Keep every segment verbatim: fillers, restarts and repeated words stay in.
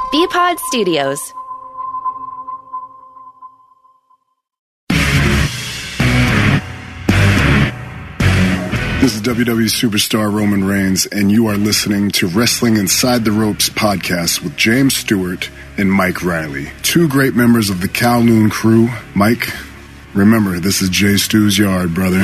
B-Pod Studios. This is W W E superstar Roman Reigns, and you are listening to Wrestling Inside the Ropes podcast with James Stewart and Mike Riley, two great members of the Kowloon crew. Mike, remember, this is Jay Stu's yard, brother.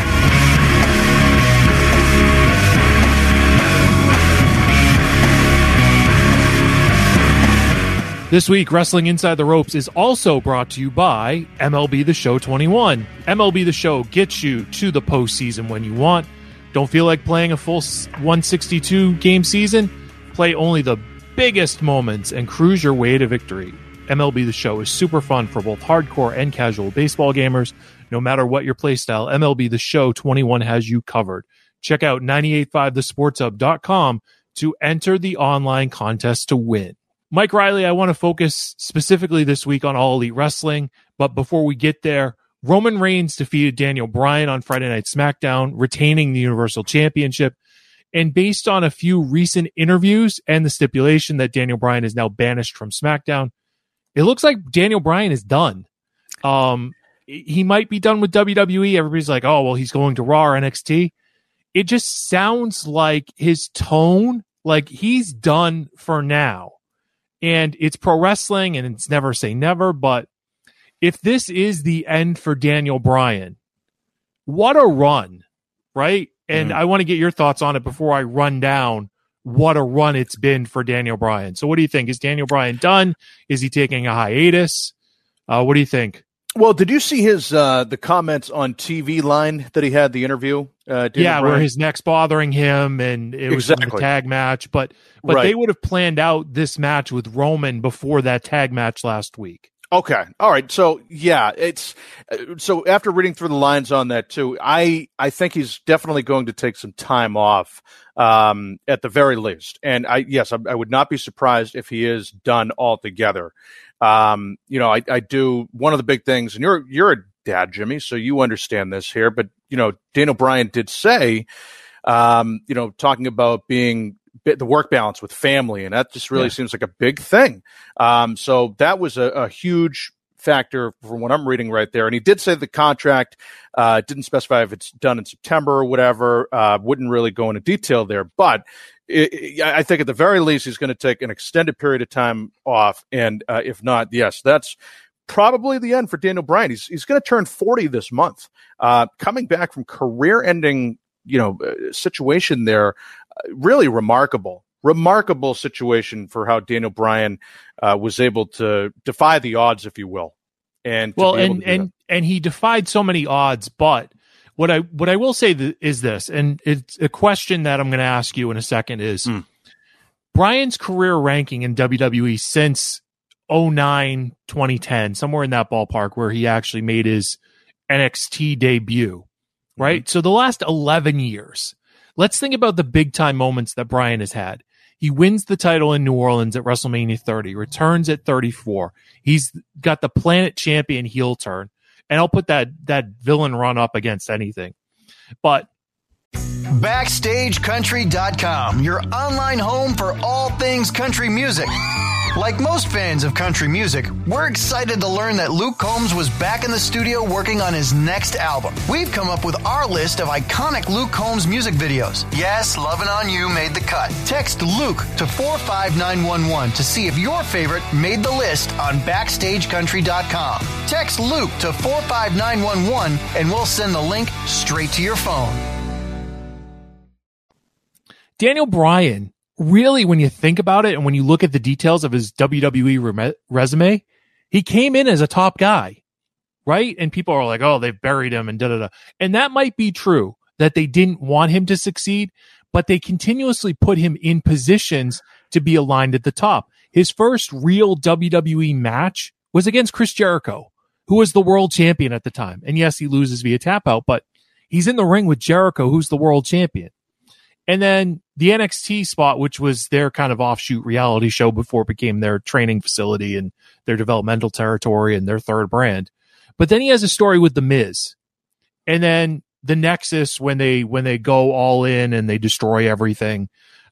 This week, Wrestling Inside the Ropes is also brought to you by M L B The Show twenty-one. M L B The Show gets you to the postseason when you want. Don't feel like playing a full one sixty-two game season? Play only the biggest moments and cruise your way to victory. M L B The Show is super fun for both hardcore and casual baseball gamers. No matter what your playstyle, M L B The Show twenty-one has you covered. Check out nine eight five the sports hub dot com to enter the online contest to win. Mike Riley, I want to focus specifically this week on All Elite Wrestling, but before we get there, Roman Reigns defeated Daniel Bryan on Friday Night SmackDown, retaining the Universal Championship. And based on a few recent interviews and the stipulation that Daniel Bryan is now banished from SmackDown, it looks like Daniel Bryan is done. Um, he might be done with W W E. Everybody's like, oh, well, he's going to Raw or N X T. It just sounds like his tone, like he's done for now. And it's pro wrestling, and it's never say never, but if this is the end for Daniel Bryan, what a run, right? And mm-hmm. I want to get your thoughts on it before I run down what a run it's been for Daniel Bryan. So what do you think? Is Daniel Bryan done? Is he taking a hiatus? Uh, what do you think? Well, did you see his uh, the comments on T V line that he had, the interview? Uh, yeah, Bryan? Where his neck's bothering him, and it was exactly. a tag match. But but right. they would have planned out this match with Roman before that tag match last week. Okay. All right. So, yeah, it's so after reading through the lines on that, too, I, I think he's definitely going to take some time off um, at the very least. And, I yes, I, I would not be surprised if he is done altogether. Um, you know, I, I do one of the big things, and you're you're a dad, Jimmy, so you understand this here. But, you know, Daniel Bryan did say, um, you know, talking about being the work balance with family, and that just really yeah. seems like a big thing. Um, so that was a, a huge factor from what I'm reading right there. And he did say the contract uh, didn't specify if it's done in September or whatever. Uh, wouldn't really go into detail there, but it, it, I think at the very least he's going to take an extended period of time off. And uh, if not, yes, that's probably the end for Daniel Bryan. He's he's going to turn forty this month, uh, coming back from career-ending, you know, uh, situation there. Uh, really remarkable, remarkable situation for how Daniel Bryan uh, was able to defy the odds, if you will. And well, and and and he defied so many odds. But what I what I will say th- is this, and it's a question that I'm going to ask you in a second is mm. Bryan's career ranking in W W E since oh nine, twenty ten, somewhere in that ballpark, where he actually made his N X T debut, right? Mm-hmm. So the last eleven years, let's think about the big time moments that Bryan has had. He wins the title in New Orleans at WrestleMania thirty, returns at thirty-four. He's got the Planet Champion heel turn, and I'll put that that villain run up against anything. But Backstage Country dot com, your online home for all things country music. Like most fans of country music, we're excited to learn that Luke Combs was back in the studio working on his next album. We've come up with our list of iconic Luke Combs music videos. Yes, Lovin' On You made the cut. Text Luke to four five nine one one to see if your favorite made the list on Backstage Country dot com. Text Luke to four five nine one one and we'll send the link straight to your phone. Daniel Bryan, really, when you think about it and when you look at the details of his W W E re- resume, he came in as a top guy, right? And people are like, oh, they've buried him and da-da-da. And that might be true, that they didn't want him to succeed, but they continuously put him in positions to be aligned at the top. His first real W W E match was against Chris Jericho, who was the world champion at the time. And yes, he loses via tap out, but he's in the ring with Jericho, who's the world champion. And then the N X T spot, which was their kind of offshoot reality show before it became their training facility and their developmental territory and their third brand. But then he has a story with The Miz. And then the Nexus, when they when they go all in and they destroy everything,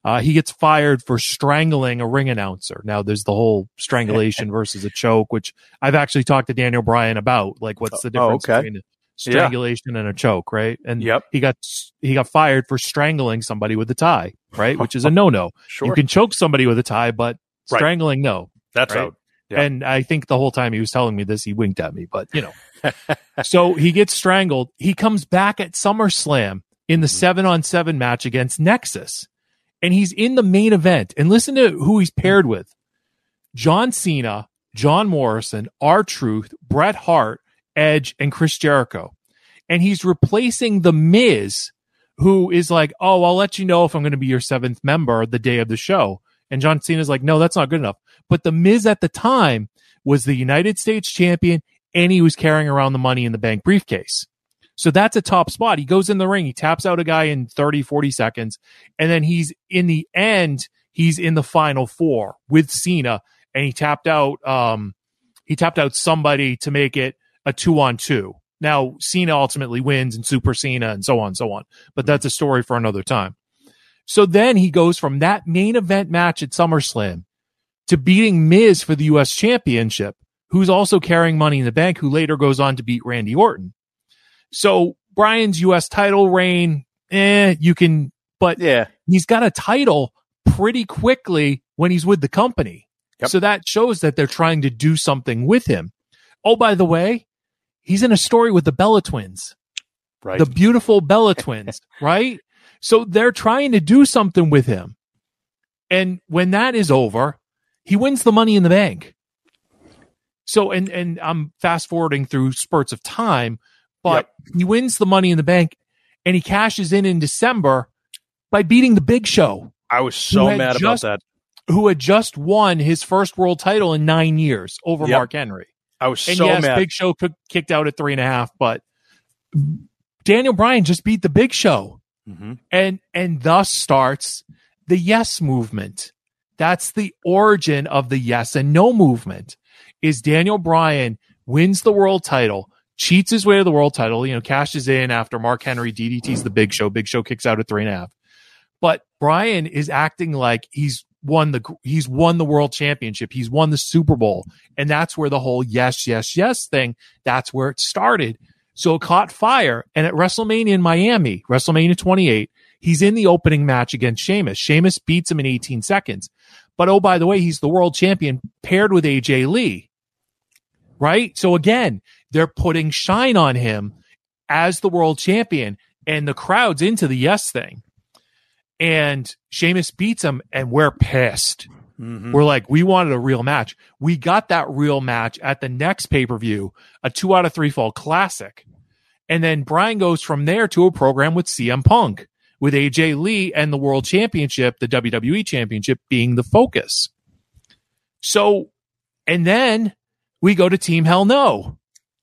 Uh, he gets fired for strangling a ring announcer. Now, there's the whole strangulation versus a choke, which I've actually talked to Daniel Bryan about. Like, what's the difference oh, okay. between strangulation yeah. and a choke, right? And yep. he got he got fired for strangling somebody with a tie, right? Which is a no-no. Sure. You can choke somebody with a tie, but right. strangling, no. That's right. out. Yep. And I think the whole time he was telling me this, he winked at me, but you know. So he gets strangled. He comes back at SummerSlam in the seven on seven match against Nexus. And he's in the main event. And listen to who he's paired with. John Cena, John Morrison, R-Truth, Bret Hart, Edge, and Chris Jericho. And he's replacing The Miz, who is like, oh, I'll let you know if I'm going to be your seventh member the day of the show. And John Cena's like, no, that's not good enough. But The Miz at the time was the United States champion, and he was carrying around the Money in the Bank briefcase. So that's a top spot. He goes in the ring, he taps out a guy in thirty, forty seconds, and then he's in the end, he's in the final four with Cena, and he tapped out um he tapped out somebody to make it a two on two. Now Cena ultimately wins and Super Cena and so on and so on. But that's a story for another time. So then he goes from that main event match at SummerSlam to beating Miz for the U S Championship, who's also carrying Money in the Bank, who later goes on to beat Randy Orton. So Bryan's U S title reign, eh, you can, but yeah. he's got a title pretty quickly when he's with the company. Yep. So that shows that they're trying to do something with him. Oh, by the way, he's in a story with the Bella Twins, right? The beautiful Bella Twins, right? So they're trying to do something with him. And when that is over, he wins the Money in the Bank. So, and, and I'm fast forwarding through spurts of time, but yep. he wins the Money in the Bank and he cashes in in December by beating the Big Show. I was so mad just, about that. Who had just won his first world title in nine years over yep. Mark Henry. I was and so yes, mad. Big Show could, kicked out at three and a half, but Daniel Bryan just beat the Big Show. Mm-hmm. And, and thus starts the Yes movement. That's the origin of the Yes and No movement. Is Daniel Bryan wins the world title, cheats his way to the world title, you know, cashes in after Mark Henry D D Ts the Big Show. Big Show kicks out at three and a half. But Bryan is acting like he's won the he's won the world championship. He's won the Super Bowl. And that's where the whole yes, yes, yes thing, that's where it started. So it caught fire. And at WrestleMania in Miami, WrestleMania twenty-eight, he's in the opening match against Sheamus. Sheamus beats him in eighteen seconds. But oh, by the way, he's the world champion paired with A J Lee. Right? So again, they're putting shine on him as the world champion, and the crowd's into the yes thing. And Sheamus beats him, and we're pissed. Mm-hmm. We're like, we wanted a real match. We got that real match at the next pay-per-view, a two out of three fall classic. And then Bryan goes from there to a program with C M Punk, with A J Lee and the world championship, the W W E championship, being the focus. So, and then we go to Team Hell No.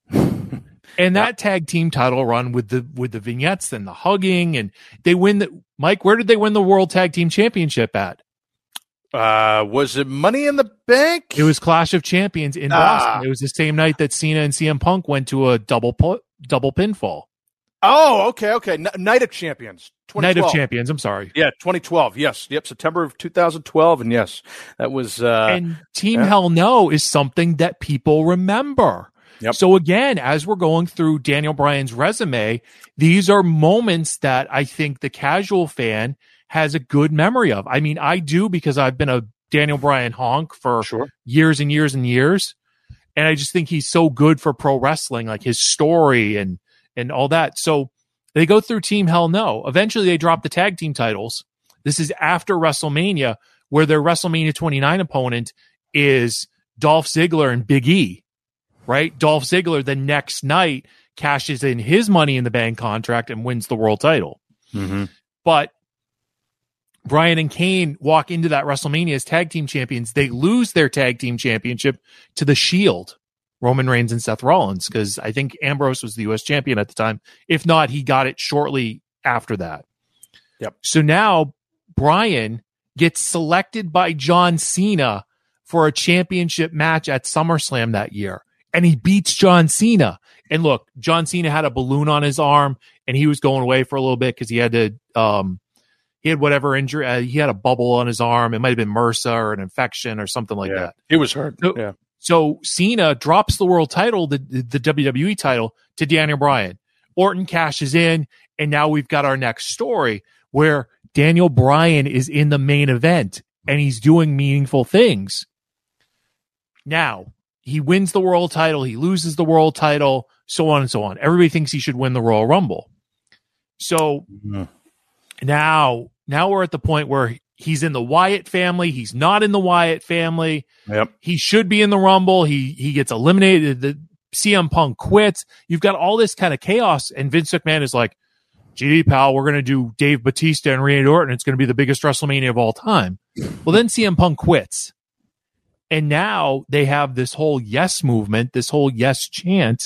And that tag team title run with the with the vignettes and the hugging, and they win the Mike, where did they win the World Tag Team Championship at? Uh, was it Money in the Bank? It was Clash of Champions in ah. Boston. It was the same night that Cena and C M Punk went to a double pu- double pinfall. Oh, okay, okay. N- Night of Champions. Night of Champions, I'm sorry. Yeah, twenty twelve. Yes. Yep, September of two thousand twelve. And yes, that was. Uh, and Team yeah. Hell No is something that people remember. Yep. So again, as we're going through Daniel Bryan's resume, these are moments that I think the casual fan has a good memory of. I mean, I do, because I've been a Daniel Bryan honk for sure. years and years and years. And I just think he's so good for pro wrestling, like his story and, and all that. So they go through Team Hell No. Eventually they drop the tag team titles. This is after WrestleMania, where their WrestleMania twenty-nine opponent is Dolph Ziggler and Big E. Right? Dolph Ziggler the next night cashes in his Money in the Bank contract and wins the world title. Mm-hmm. But Bryan and Kane walk into that WrestleMania as tag team champions. They lose their tag team championship to the Shield, Roman Reigns and Seth Rollins, because I think Ambrose was the U S champion at the time. If not, he got it shortly after that. Yep. So now Bryan gets selected by John Cena for a championship match at SummerSlam that year. And he beats John Cena. And look, John Cena had a balloon on his arm, and he was going away for a little bit because he had to um, he had whatever injury. Uh, he had a bubble on his arm. It might have been MRSA or an infection or something like yeah. that. He was hurt. So, yeah. So Cena drops the world title, the, the W W E title, to Daniel Bryan. Orton cashes in, and now we've got our next story where Daniel Bryan is in the main event, and he's doing meaningful things. Now, he wins the world title, he loses the world title, so on and so on. Everybody thinks he should win the Royal Rumble. So mm-hmm. now, now we're at the point where he's in the Wyatt family. He's not in the Wyatt family. Yep. He should be in the Rumble. He he gets eliminated. The C M Punk quits. You've got all this kind of chaos, and Vince McMahon is like, gee, pal, we're going to do Dave Bautista and Randy Orton. It's going to be the biggest WrestleMania of all time. Well, then C M Punk quits. And now they have this whole yes movement, this whole yes chant,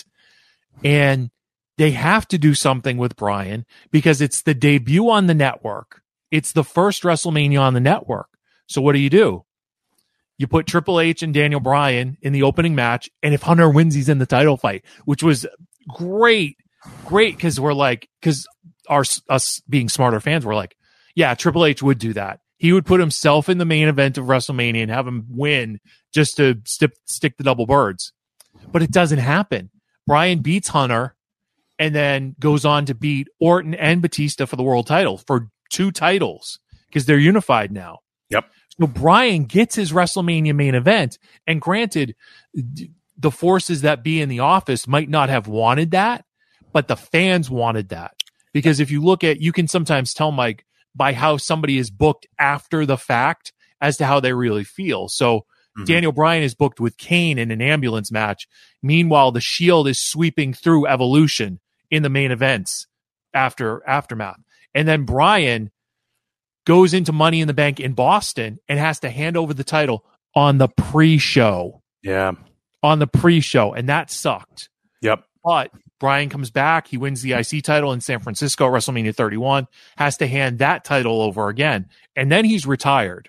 and they have to do something with Bryan because it's the debut on the network. It's the first WrestleMania on the network. So what do you do? You put Triple H and Daniel Bryan in the opening match, and if Hunter wins, he's in the title fight, which was great, great, because we're like, because our us being smarter fans, we're like, yeah, Triple H would do that. He would put himself in the main event of WrestleMania and have him win just to stick, stick the double birds. But it doesn't happen. Bryan beats Hunter and then goes on to beat Orton and Batista for the world title, for two titles, because they're unified now. Yep. So Bryan gets his WrestleMania main event, and granted, the forces that be in the office might not have wanted that, but the fans wanted that. Because if you look at, you can sometimes tell, Mike, by how somebody is booked after the fact as to how they really feel. So mm-hmm. Daniel Bryan is booked with Kane in an ambulance match. Meanwhile, the Shield is sweeping through Evolution in the main events after Aftermath. And then Bryan goes into Money in the Bank in Boston and has to hand over the title on the pre-show. Yeah. On the pre-show. And that sucked. Yep. But Bryan comes back. He wins the I C title in San Francisco, WrestleMania thirty-one, has to hand that title over again. And then he's retired.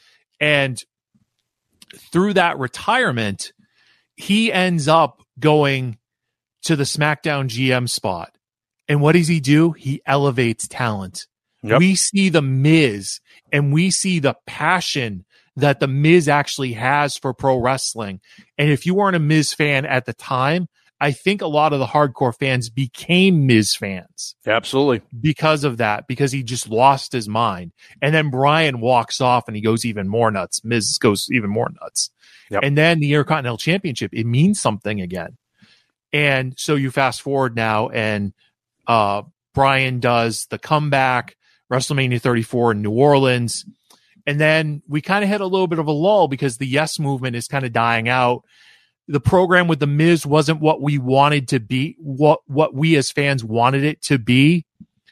And through that retirement, he ends up going to the SmackDown G M spot. And what does he do? He elevates talent. Yep. We see the Miz, and we see the passion that the Miz actually has for pro wrestling. And if you weren't a Miz fan at the time, I think a lot of the hardcore fans became Miz fans. Absolutely. Because of that, because he just lost his mind. And then Bryan walks off and he goes even more nuts. Miz goes even more nuts. Yep. And then the Intercontinental Championship, it means something again. And so you fast forward now, and uh, Bryan does the comeback, WrestleMania thirty-four in New Orleans. And then we kind of hit a little bit of a lull because the Yes movement is kind of dying out. The program with the Miz wasn't what we wanted to be, what what we as fans wanted it to be.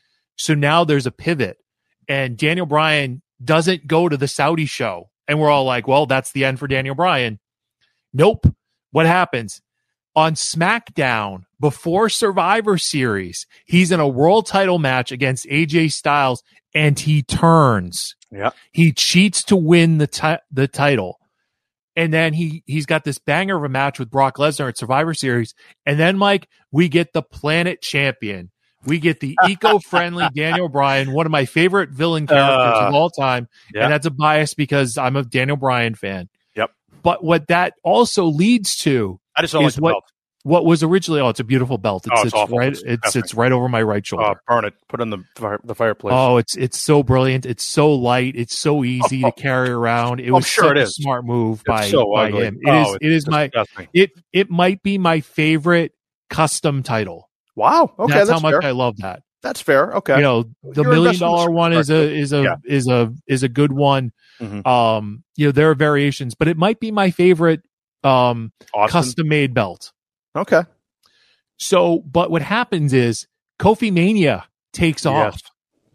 So now there's a pivot, and Daniel Bryan doesn't go to the Saudi show, and we're all like, well, that's the end for Daniel Bryan. Nope. What happens? On SmackDown, before Survivor Series, he's in a world title match against A J Styles, and he turns. Yeah. He cheats to win the ti- the title. And then he, he's got this banger of a match with Brock Lesnar at Survivor Series. And then, Mike, we get the Planet Champion. We get the eco-friendly Daniel Bryan, one of my favorite villain characters uh, of all time. Yeah. And that's a bias because I'm a Daniel Bryan fan. Yep. But what that also leads to I just don't is like the what, belt. What was originally, oh, it's a beautiful belt. It oh, it's sits awful. right, it's it sits right over my right shoulder. Uh, burn it. Put it in the fire, the fireplace. Oh, it's it's so brilliant. It's so light. It's so easy oh, to carry around. It oh, was sure such it a is. smart move it's by, so by ugly. him. It oh, is. It is my. disgusting. It it might be my favorite custom title. Wow. Okay, that's, that's how fair. much I love that. That's fair. Okay. You know, the You're million dollar one is a is a yeah. is a is a good one. Mm-hmm. Um, you know, there are variations, but it might be my favorite um custom made belt. Okay. So, but what happens is Kofi Mania takes off, yes.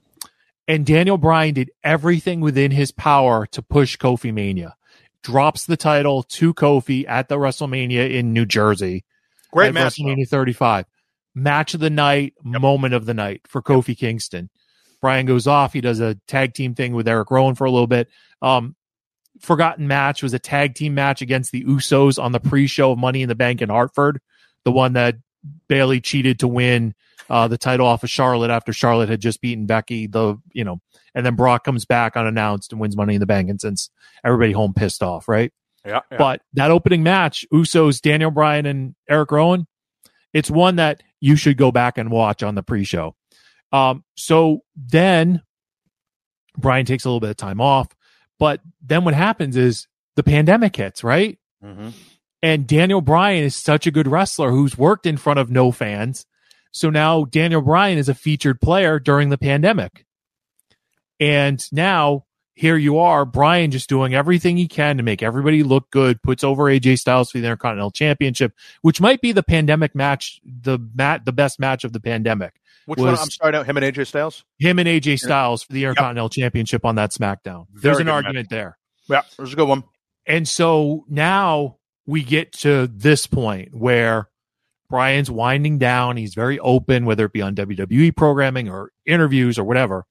and Daniel Bryan did everything within his power to push Kofi Mania. Drops the title to Kofi at the WrestleMania in New Jersey. Great match. WrestleMania thirty-five. Match of the night, yep. moment of the night for Kofi Kingston. Bryan goes off. He does a tag team thing with Eric Rowan for a little bit. Um, forgotten match was a tag team match against the Usos on the pre-show of Money in the Bank in Hartford. The one that Bayley cheated to win uh, the title off of Charlotte after Charlotte had just beaten Becky. The you know, and then Brock comes back unannounced and wins Money in the Bank, and sends everybody home pissed off, right? Yeah, yeah. But that opening match, Usos, Daniel Bryan, and Eric Rowan, it's one that you should go back and watch on the pre-show. Um, so then Bryan takes a little bit of time off, but then what happens is the pandemic hits, right? Mm-hmm. And Daniel Bryan is such a good wrestler who's worked in front of no fans. So now Daniel Bryan is a featured player during the pandemic. And now here you are, Bryan just doing everything he can to make everybody look good, puts over A J Styles for the Intercontinental Championship, which might be the pandemic match, the mat, the best match of the pandemic. Which one? I'm sorry, no, him and A J Styles? Him and A J Styles for the Intercontinental yep. Championship on that SmackDown. Very There's an argument match. there. Yeah, there's a good one. And so now we get to this point where Bryan's winding down. He's very open, whether it be on W W E programming or interviews or whatever.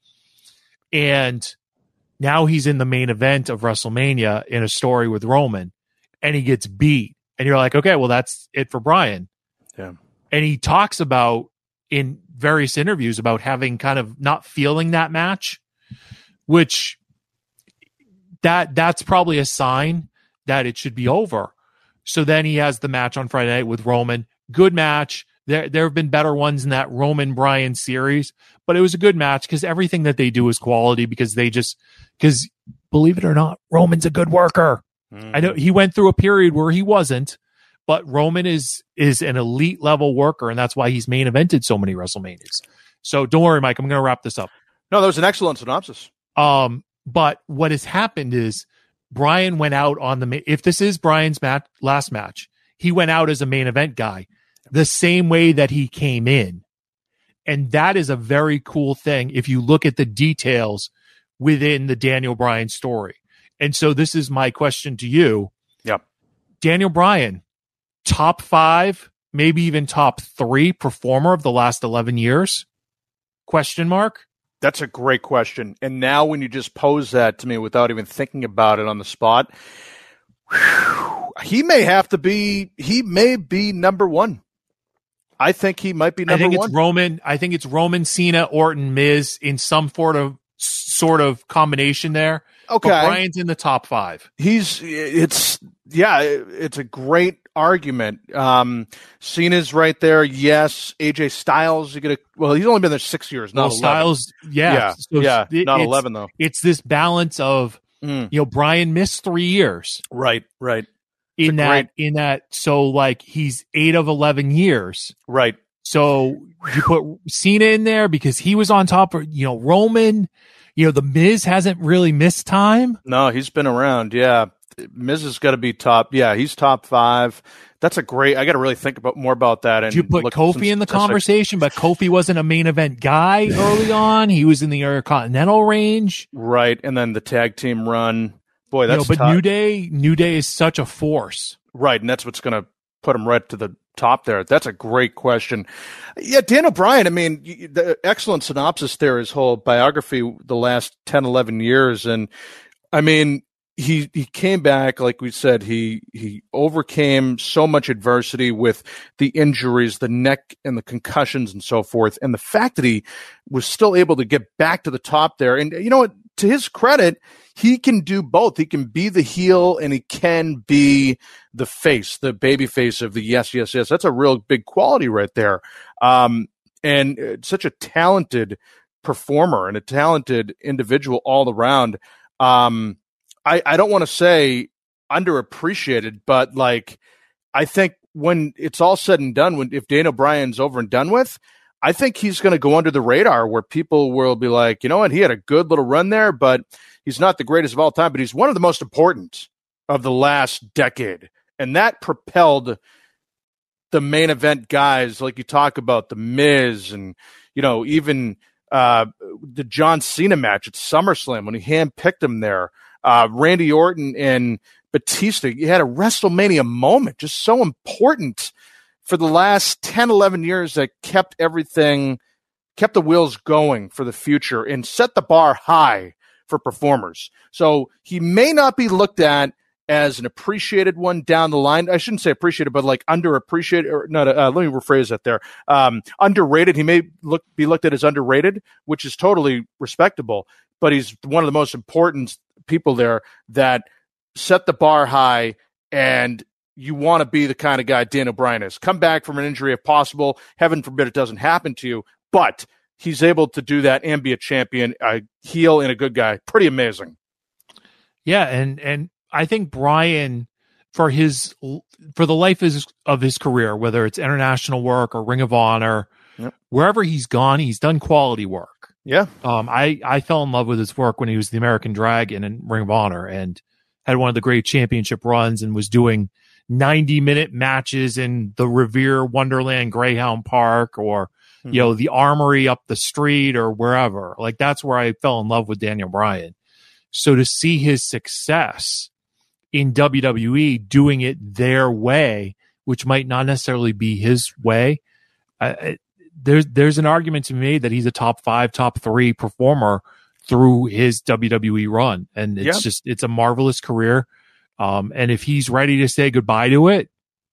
And now he's in the main event of WrestleMania in a story with Roman, and he gets beat. And you're like, okay, well, that's it for Bryan. Yeah. And he talks about in various interviews about having kind of not feeling that match, which that that's probably a sign that it should be over. So then he has the match on Friday night with Roman. Good match. There, there have been better ones in that Roman Bryan series, but it was a good match because everything that they do is quality because they just, because believe it or not, Roman's a good worker. Mm. I know he went through a period where he wasn't, but Roman is, is an elite level worker, and that's why he's main evented so many WrestleManias. So don't worry, Mike, I'm going to wrap this up. No, that was an excellent synopsis. Um, but what has happened is Bryan went out on the, if this is Bryan's match, last match, he went out as a main event guy the same way that he came in. And that is a very cool thing if you look at the details within the Daniel Bryan story. And so this is my question to you. Yep. Daniel Bryan, top five, maybe even top three performer of the last eleven years? Question mark? That's a great question. And now when you just pose that to me without even thinking about it on the spot, whew, he may have to be, he may be number one. I think he might be number I think one. It's Roman. I think it's Roman, Cena, Orton, Miz in some sort of sort of combination there. Okay, but Bryan's in the top five. He's it's yeah, it's a great argument. Um, Cena's right there. Yes, A J Styles. You get a well. He's only been there six years. Not well, Styles. Yeah, yeah, so yeah it, not eleven though. It's this balance of mm. you know Bryan missed three years. Right, right. In that, great... in that, so like he's eight of eleven years, right? So you put Cena in there because he was on top of you know Roman, you know the Miz hasn't really missed time. No, he's been around. Yeah, Miz has got to be top. Yeah, he's top five. That's a great. I got to really think about more about that. And Did you put Kofi in the conversation, but Kofi wasn't a main event guy early on. He was in the Intercontinental range, right? And then the tag team run. Boy, that's you know, but tough. New Day, New Day is such a force, right? And that's what's going to put him right to the top there. That's a great question. Yeah, Daniel Bryan. I mean, the excellent synopsis there. His whole biography, the last ten, eleven years, and I mean, he he came back, like we said. He he overcame so much adversity with the injuries, the neck and the concussions, and so forth. And the fact that he was still able to get back to the top there, and you know what? To his credit, he can do both. He can be the heel and he can be the face, the baby face of the yes, yes, yes. That's a real big quality right there. Um, and uh, such a talented performer and a talented individual all around. Um, I, I don't want to say underappreciated, but like, I think when it's all said and done, when if Daniel Bryan's over and done with, I think he's going to go under the radar where people will be like, you know what, he had a good little run there, but he's not the greatest of all time, but he's one of the most important of the last decade. And that propelled the main event guys, like you talk about, the Miz and, you know, even uh, the John Cena match at SummerSlam when he handpicked him there. Uh, Randy Orton and Batista, you had a WrestleMania moment, just so important for the last ten, eleven years that kept everything, kept the wheels going for the future and set the bar high for performers. So he may not be looked at as an appreciated one down the line. I shouldn't say appreciated, but like underappreciated, or not. Uh, let me rephrase that there. Um, underrated. He may look be looked at as underrated, which is totally respectable. But he's one of the most important people there that set the bar high, and you want to be the kind of guy Daniel Bryan is. Come back from an injury if possible. Heaven forbid it doesn't happen to you, but he's able to do that and be a champion, a heel, and a good guy. Pretty amazing. Yeah, and and I think Bryan, for his for the life of his, of his career, whether it's international work or Ring of Honor, yep. wherever he's gone, he's done quality work. Yeah. Um, I, I fell in love with his work when he was the American Dragon in Ring of Honor and had one of the great championship runs and was doing ninety minute matches in the Revere Wonderland Greyhound Park or, mm-hmm. you know, the Armory up the street or wherever. Like, that's where I fell in love with Daniel Bryan. So to see his success in W W E doing it their way, which might not necessarily be his way, I, There's there's an argument to be made that he's a top five, top three performer through his W W E run, and it's yep. just it's a marvelous career. Um, and if he's ready to say goodbye to it,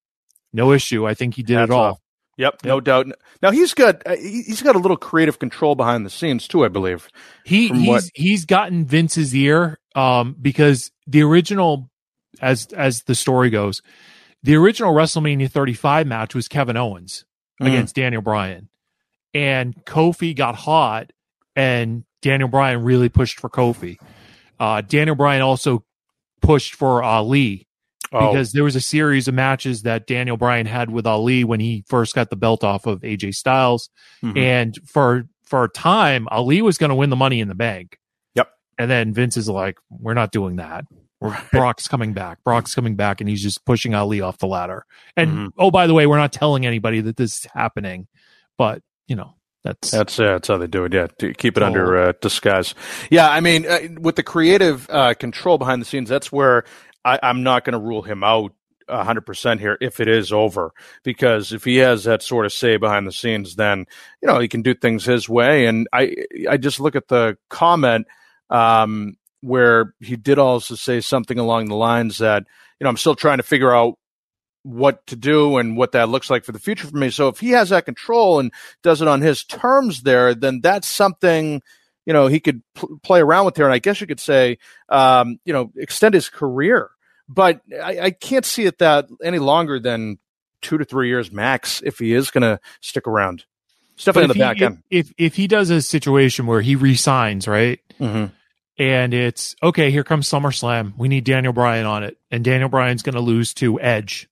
no issue. I think he did That's it all. Off. Yep, yep, no doubt. Now he's got uh, he's got a little creative control behind the scenes too, I believe. He he's what... he's gotten Vince's ear um, because the original, as as the story goes, the original WrestleMania thirty-five match was Kevin Owens mm. against Daniel Bryan. And Kofi got hot, and Daniel Bryan really pushed for Kofi. Uh, Daniel Bryan also pushed for Ali oh. because there was a series of matches that Daniel Bryan had with Ali when he first got the belt off of A J Styles. Mm-hmm. And for for a time, Ali was going to win the Money in the Bank. Yep. And then Vince is like, we're not doing that. Brock's coming back. Brock's coming back, and he's just pushing Ali off the ladder. And, mm-hmm. oh, by the way, we're not telling anybody that this is happening, but you know, that's that's uh, that's how they do it. Yeah, to keep it oh. under uh, disguise. Yeah, I mean, uh, with the creative uh, control behind the scenes, that's where I, I'm not going to rule him out one hundred percent here if it is over, because if he has that sort of say behind the scenes, then you know he can do things his way. And I I just look at the comment um, where he did also say something along the lines that you know I'm still trying to figure out what to do and what that looks like for the future for me. So if he has that control and does it on his terms there, then that's something, you know, he could pl- play around with there. And I guess you could say, um, you know, extend his career, but I, I can't see it that any longer than two to three years max if he is going to stick around. It's definitely in the he, back end. If, if, if he does a situation where he resigns, right? Mm-hmm. And it's okay, here comes SummerSlam. We need Daniel Bryan on it. And Daniel Bryan's going to lose to Edge.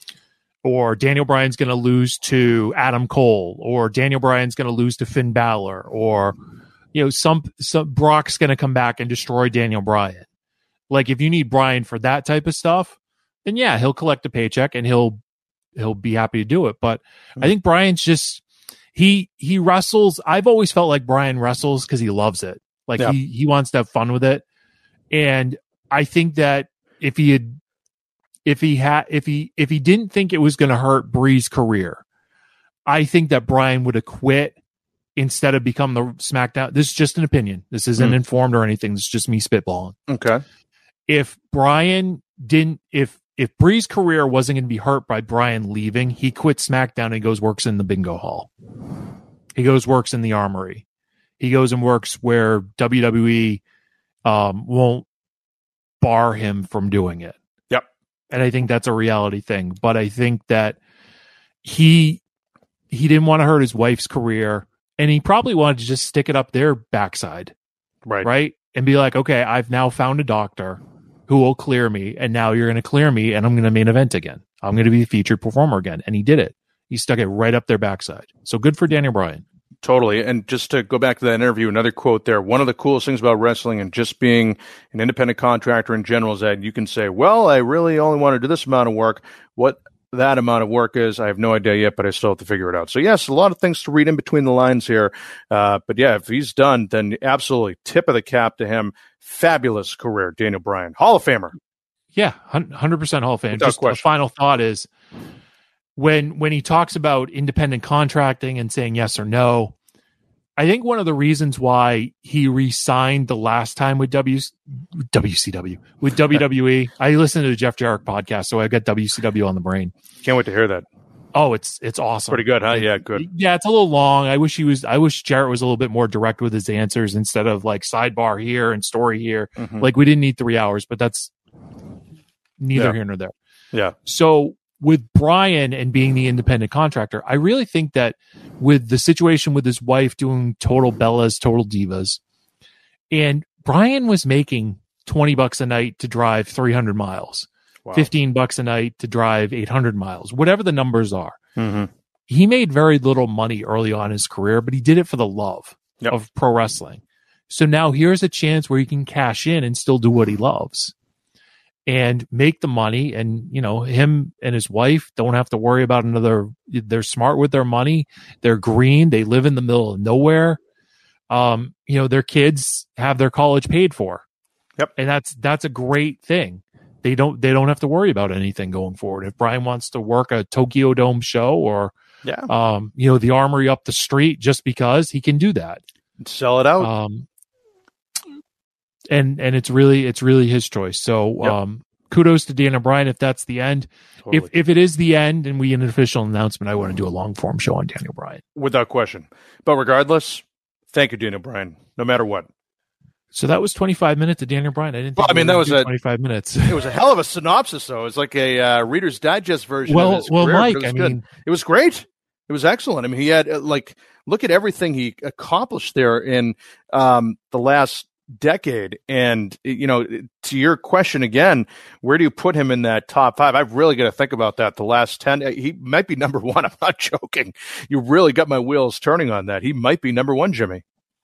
Or Daniel Bryan's going to lose to Adam Cole, or Daniel Bryan's going to lose to Finn Balor, or you know, some some Brock's going to come back and destroy Daniel Bryan. Like if you need Bryan for that type of stuff, then yeah, he'll collect a paycheck and he'll he'll be happy to do it. But mm-hmm. I think Bryan's just he he wrestles. I've always felt like Bryan wrestles because he loves it. Like yeah. he he wants to have fun with it, and I think that if he had. If he had, if he, if he didn't think it was going to hurt Bree's career, I think that Bryan would have quit instead of become the SmackDown. This is just an opinion. This isn't mm. informed or anything. This is just me spitballing. Okay. If Bryan didn't, if if Bree's career wasn't going to be hurt by Bryan leaving, he quits SmackDown and he goes works in the bingo hall. He goes works in the Armory. He goes and works where W W E um, won't bar him from doing it. And I think that's a reality thing. But I think that he he didn't want to hurt his wife's career, and he probably wanted to just stick it up their backside. Right. Right? And be like, okay, I've now found a doctor who will clear me, and now you're going to clear me, and I'm going to main event again. I'm going to be a featured performer again. And he did it. He stuck it right up their backside. So good for Daniel Bryan. Totally. And just to go back to that interview, another quote there, one of the coolest things about wrestling and just being an independent contractor in general is that you can say, well, I really only want to do this amount of work. What that amount of work is, I have no idea yet, but I still have to figure it out. So yes, a lot of things to read in between the lines here. Uh, but yeah, if he's done, then absolutely tip of the cap to him. Fabulous career, Daniel Bryan. Hall of Famer. Yeah, one hundred percent Hall of Fame. Without Just question. a final thought is, When when he talks about independent contracting and saying yes or no, I think one of the reasons why he re-signed the last time with W W C W with W W E. I listened to the Jeff Jarrett podcast, so I got W C W on the brain. Can't wait to hear that. Oh, it's it's awesome. Pretty good, huh? Yeah, good. Yeah, it's a little long. I wish he was. I wish Jarrett was a little bit more direct with his answers instead of like sidebar here and story here. Mm-hmm. Like we didn't need three hours, but that's neither Yeah. here nor there. Yeah. So with Brian and being the independent contractor, I really think that with the situation with his wife doing Total Bellas, Total Divas, and Brian was making twenty bucks a night to drive three hundred miles. Wow. fifteen bucks a night to drive eight hundred miles, whatever the numbers are. Mm-hmm. He made very little money early on in his career, but he did it for the love Yep. of pro wrestling. So now here's a chance where he can cash in and still do what he loves and make the money. And, you know, him and his wife don't have to worry about another. They're smart with their money. They're green. They live in the middle of nowhere. Um, you know, their kids have their college paid for. Yep. And that's, that's a great thing. They don't they don't have to worry about anything going forward. If Brian wants to work a Tokyo Dome show or Yeah. um, you know, the Armory up the street just because, he can do that. Sell it out. Um, and and it's really it's really his choice. So Yep. um, kudos to Dan O'Brien if that's the end. Totally. If if it is the end and we get an official announcement, I want to do a long form show on Daniel Bryan. Without question. But regardless, thank you, Daniel Bryan, no matter what. So that was twenty-five minutes of Daniel Bryan. I didn't think Well, I we mean, were that gonna was do a- twenty-five minutes. It was a hell of a synopsis, though. It's like a uh, Reader's Digest version Well, of his well, career, but Mike, it was I good. mean- It was great. It was excellent. I mean, he had, uh, like, look at everything he accomplished there in um, the last decade. And, you know, to your question again, where do you put him in that top five? I've really got to think about that. The last ten, he might be number one. I'm not joking. You really got my wheels turning on that. He might be number one, Jimmy.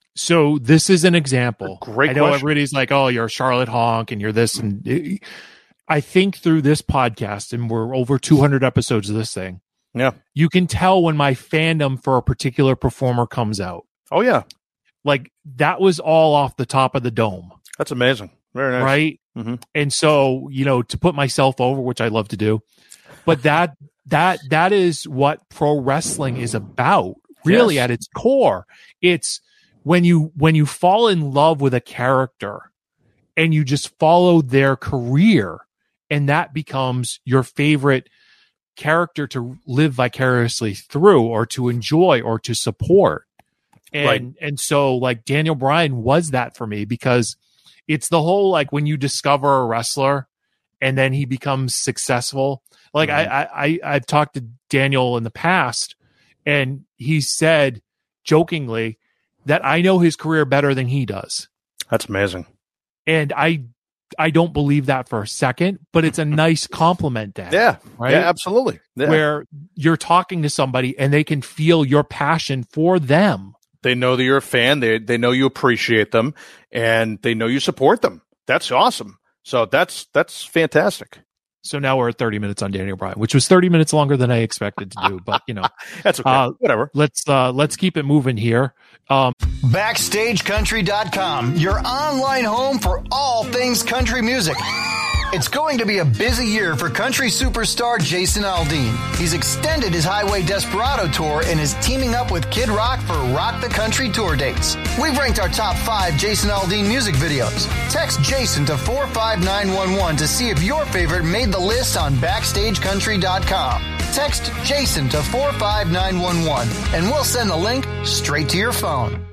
So this is an example. Great I know question. everybody's like, "Oh, you're a Charlotte honk, and you're this." And I think through this podcast, and we're over two hundred episodes of this thing, Yeah. you can tell when my fandom for a particular performer comes out. Oh, yeah. Like that was all off the top of the dome, That's amazing. Very nice. right? Mhm. And so, you know, to put myself over, which I love to do, but that that that is what pro wrestling is about, really, Yes. at its core. It's when you when you fall in love with a character and you just follow their career, and that becomes your favorite character to live vicariously through or to enjoy or to support. And Right. and so like Daniel Bryan was that for me, because it's the whole, like, when you discover a wrestler and then he becomes successful. Like Mhm. I, I, I I've talked to Daniel in the past, and he said jokingly that I know his career better than he does. That's amazing. And I I don't believe that for a second, but it's a nice compliment to have. Yeah. Right? Yeah, absolutely. Yeah. Where you're talking to somebody and they can feel your passion for them. They know that you're a fan. They they know you appreciate them, and they know you support them. That's awesome. So that's that's fantastic. So now we're at thirty minutes on Daniel Bryan, which was thirty minutes longer than I expected to do. But, you know, That's okay. Uh, Whatever. let's uh, let's keep it moving here. Um, Backstage Country dot com, your online home for all things country music. It's going to be a busy year for country superstar Jason Aldean. He's extended his Highway Desperado tour and is teaming up with Kid Rock for Rock the Country tour dates. We've ranked our top five Jason Aldean music videos. Text Jason to four five nine one one to see if your favorite made the list on Backstage Country dot com. Text Jason to four five nine one one and we'll send the link straight to your phone.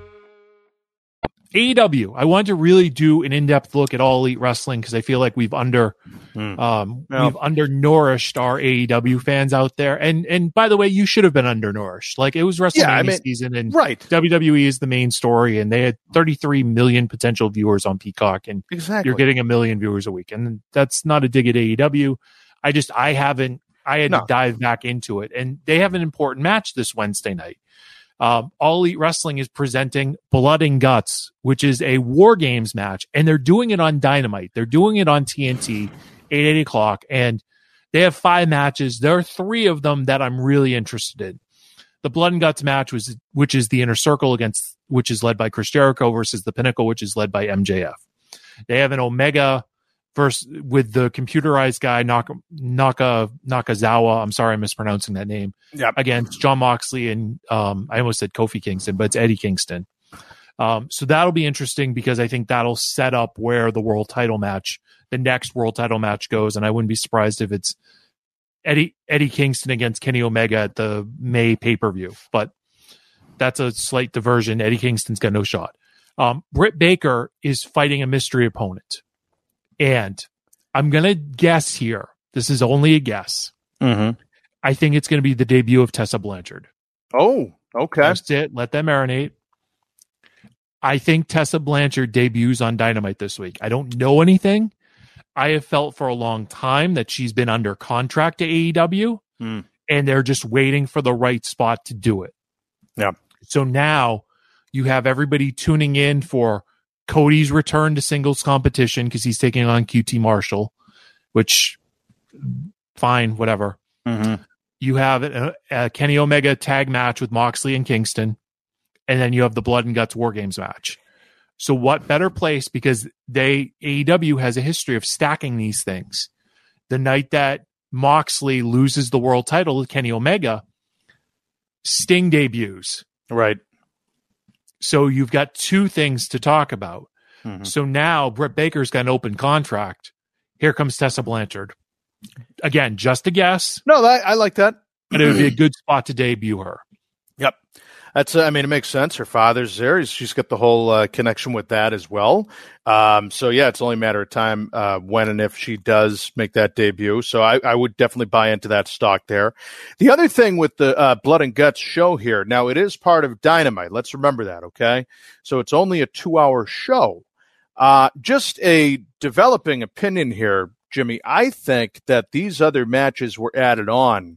A E W. I wanted to really do an in-depth look at All Elite Wrestling because I feel like we've under Hmm. um, Yeah. we've undernourished our A E W fans out there. And and by the way, you should have been undernourished. Like, it was WrestleMania Yeah, I mean, season, and Right. W W E is the main story, and they had thirty-three million potential viewers on Peacock, and Exactly. you're getting a million viewers a week. And that's not a dig at A E W. I just I haven't I had No. to dive back into it, and they have an important match this Wednesday night. Um, All Elite Wrestling is presenting Blood and Guts, which is a War Games match, and they're doing it on Dynamite. They're doing it on T N T, eight, eight o'clock, and they have five matches. There are three of them that I'm really interested in. The Blood and Guts match, was, which is the Inner Circle against, which is led by Chris Jericho, versus the Pinnacle, which is led by M J F. They have an Omega versus with the computerized guy Naka, Naka Nakazawa. I'm sorry, I'm mispronouncing that name. Yep. Against John Moxley and um, I almost said Kofi Kingston, but it's Eddie Kingston. Um, so that'll be interesting because I think that'll set up where the world title match, the next world title match goes. And I wouldn't be surprised if it's Eddie, Eddie Kingston against Kenny Omega at the May pay-per-view, but that's a slight diversion. Eddie Kingston's got no shot. Um, Britt Baker is fighting a mystery opponent. And I'm going to guess here. This is only a guess. Mm-hmm. I think it's going to be the debut of Tessa Blanchard. Oh, okay. Just it. Let them marinate. I think Tessa Blanchard debuts on Dynamite this week. I don't know anything. I have felt for a long time that she's been under contract to A E W, mm. and they're just waiting for the right spot to do it. Yeah. So now you have everybody tuning in for Cody's return to singles competition because he's taking on Q T Marshall, which, fine, whatever. Mm-hmm. You have a, a Kenny Omega tag match with Moxley and Kingston, and then you have the Blood and Guts War Games match. So what better place, because they A E W has a history of stacking these things. The night that Moxley loses the world title to Kenny Omega, Sting debuts. Right. So you've got two things to talk about. Mm-hmm. So now Britt Baker's got an open contract. Here comes Tessa Blanchard. Again, just a guess. No, I, I like that. But it would be a good spot to debut her. Yep. That's, uh, I mean, it makes sense. Her father's there. He's, she's got the whole uh, connection with that as well. Um, so, yeah, it's only a matter of time uh, when and if she does make that debut. So I, I would definitely buy into that stock there. The other thing with the uh, Blood and Guts show here, now it is part of Dynamite. Let's remember that, okay? So it's only a two-hour show. Uh, just a developing opinion here, Jimmy. I think that these other matches were added on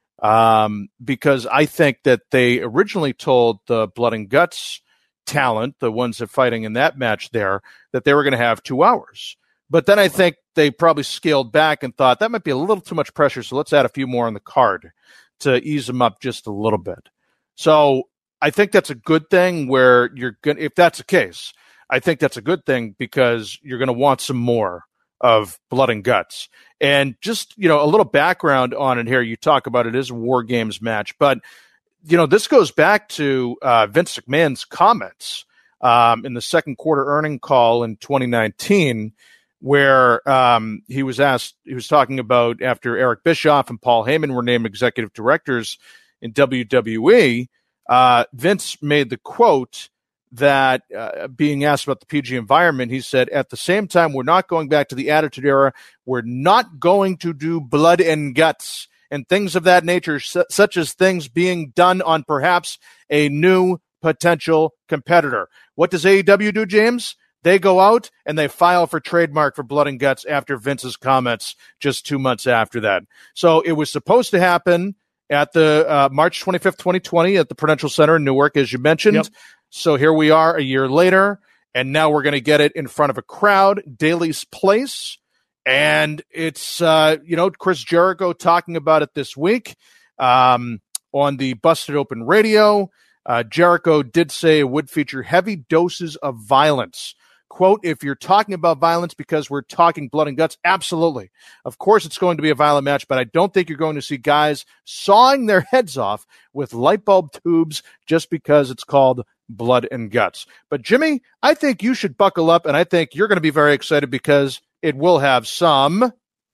Um, because I think that they originally told the Blood and Guts talent, the ones that are fighting in that match there, that they were going to have two hours. But then I think they probably scaled back and thought that might be a little too much pressure, so let's add a few more on the card to ease them up just a little bit. So I think that's a good thing where you're going to, if that's the case, I think that's a good thing because you're going to want some more of Blood and Guts. And just, you know, a little background on it here. You talk about it as a War Games match, but, you know, this goes back to uh, Vince McMahon's comments um, in the second quarter earning call in twenty nineteen, where um, he was asked, he was talking about after Eric Bischoff and Paul Heyman were named executive directors in W W E, uh, Vince made the quote that uh, being asked about the P G environment, he said, at the same time, we're not going back to the Attitude Era. We're not going to do blood and guts and things of that nature, su- such as things being done on perhaps a new potential competitor. What does A E W do, James? They go out and they file for trademark for blood and guts after Vince's comments just two months after that. So it was supposed to happen at the uh, March twenty-fifth, twenty twenty at the Prudential Center in Newark, as you mentioned. Yep. So here we are a year later, and now we're going to get it in front of a crowd, Daly's Place. And it's, uh, you know, Chris Jericho talking about it this week um, on the Busted Open Radio. Uh, Jericho did say it would feature heavy doses of violence. Quote, if you're talking about violence because we're talking blood and guts, absolutely. Of course it's going to be a violent match, but I don't think you're going to see guys sawing their heads off with light bulb tubes just because it's called blood and guts. But Jimmy, I think you should buckle up, and I think you're going to be very excited because it will have some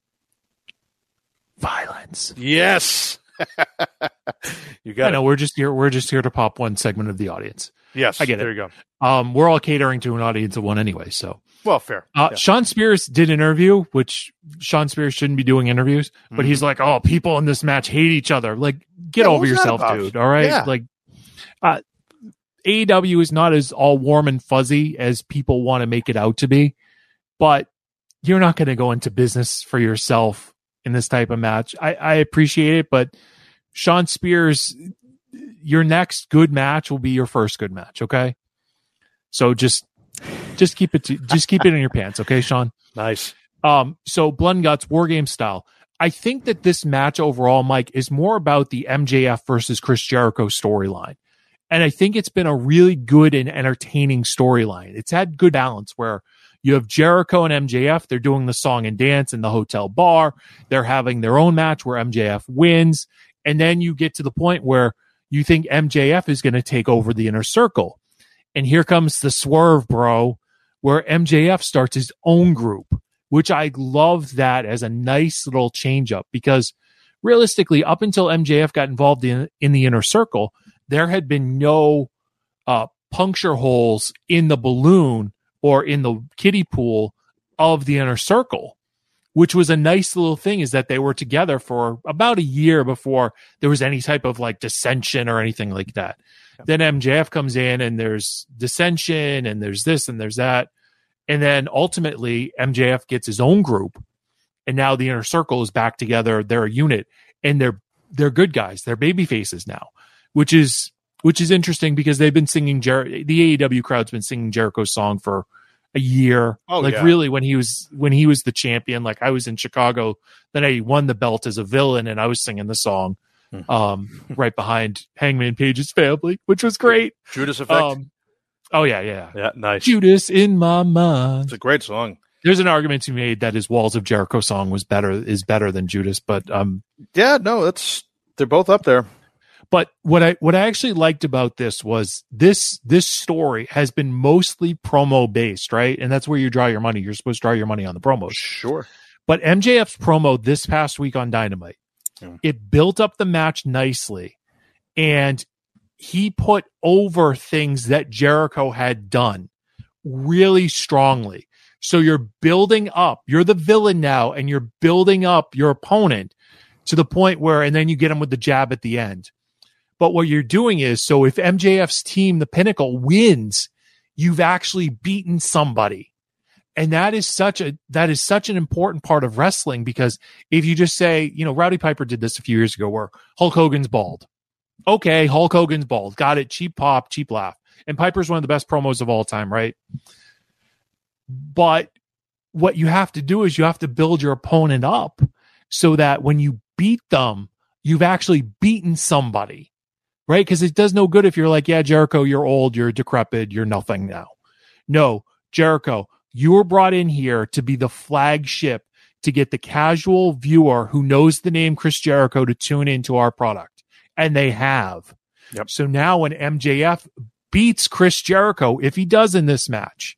violence. Yes. You got I know it. we're just here. We're just here to pop one segment of the audience. Yes, I get there it. you go. Um, we're all catering to an audience of one anyway. So, well, fair. uh, Yeah. Sean Spears did an interview, which Sean Spears shouldn't be doing interviews, but Mhm. he's like, "Oh, people in this match hate each other." Like, get Yeah, what over was that yourself, about? dude. All right, Yeah. like, uh, A E W is not as all warm and fuzzy as people want to make it out to be, but you're not going to go into business for yourself in this type of match. I, I appreciate it, but Sean Spears, your next good match will be your first good match. Okay. So just, just keep it, to, just keep it in your pants. Okay, Sean. Nice. Um, so Blood and Guts War Game style. I think that this match overall, Mike, is more about the M J F versus Chris Jericho storyline. And I think it's been a really good and entertaining storyline. It's had good balance where you have Jericho and M J F. They're doing the song and dance in the hotel bar. They're having their own match where M J F wins. And then you get to the point where you think M J F is going to take over the Inner Circle. And here comes the swerve, bro, where M J F starts his own group, which I love that as a nice little change up, because realistically, up until M J F got involved in, in the Inner Circle, there had been no uh, puncture holes in the balloon or in the kiddie pool of the Inner Circle, which was a nice little thing, is that they were together for about a year before there was any type of like dissension or anything like that. Yeah. Then M J F comes in and there's dissension and there's this and there's that. And then ultimately M J F gets his own group, and now the Inner Circle is back together. They're a unit, and they're, they're good guys. They're baby faces now, which is, which is interesting because they've been singing Jer- the A E W crowd's been singing Jericho's song for a year. Oh, like yeah. really when he was, when he was the champion, like I was in Chicago, then I won the belt as a villain and I was singing the song, um, right behind Hangman Page's family, which was great. Judas Effect. Um, oh yeah, yeah. Yeah. Nice. Judas in my mind. It's a great song. There's an argument to be made that his Walls of Jericho song was better, is better than Judas, but, um, yeah, no, that's, they're both up there. But what I what I actually liked about this was this this story has been mostly promo based, right? And that's where you draw your money. You're supposed to draw your money on the promos. Sure. But M J F's promo this past week on Dynamite, yeah. it built up the match nicely, and he put over things that Jericho had done really strongly. So you're building up. You're the villain now, and you're building up your opponent to the point where, and then you get him with the jab at the end. But what you're doing is, so if M J F's team, the Pinnacle, wins, you've actually beaten somebody. And that is such a, that is such an important part of wrestling, because if you just say, you know, Rowdy Piper did this a few years ago where Hulk Hogan's bald. Okay, Hulk Hogan's bald. Got it. Cheap pop, cheap laugh. And Piper's one of the best promos of all time, right? But what you have to do is you have to build your opponent up so that when you beat them, you've actually beaten somebody. Right? Because it does no good if you're like, yeah, Jericho, you're old, you're decrepit, you're nothing now. No, Jericho, you were brought in here to be the flagship, to get the casual viewer who knows the name Chris Jericho to tune into our product. And they have. Yep. So now when M J F beats Chris Jericho, if he does in this match,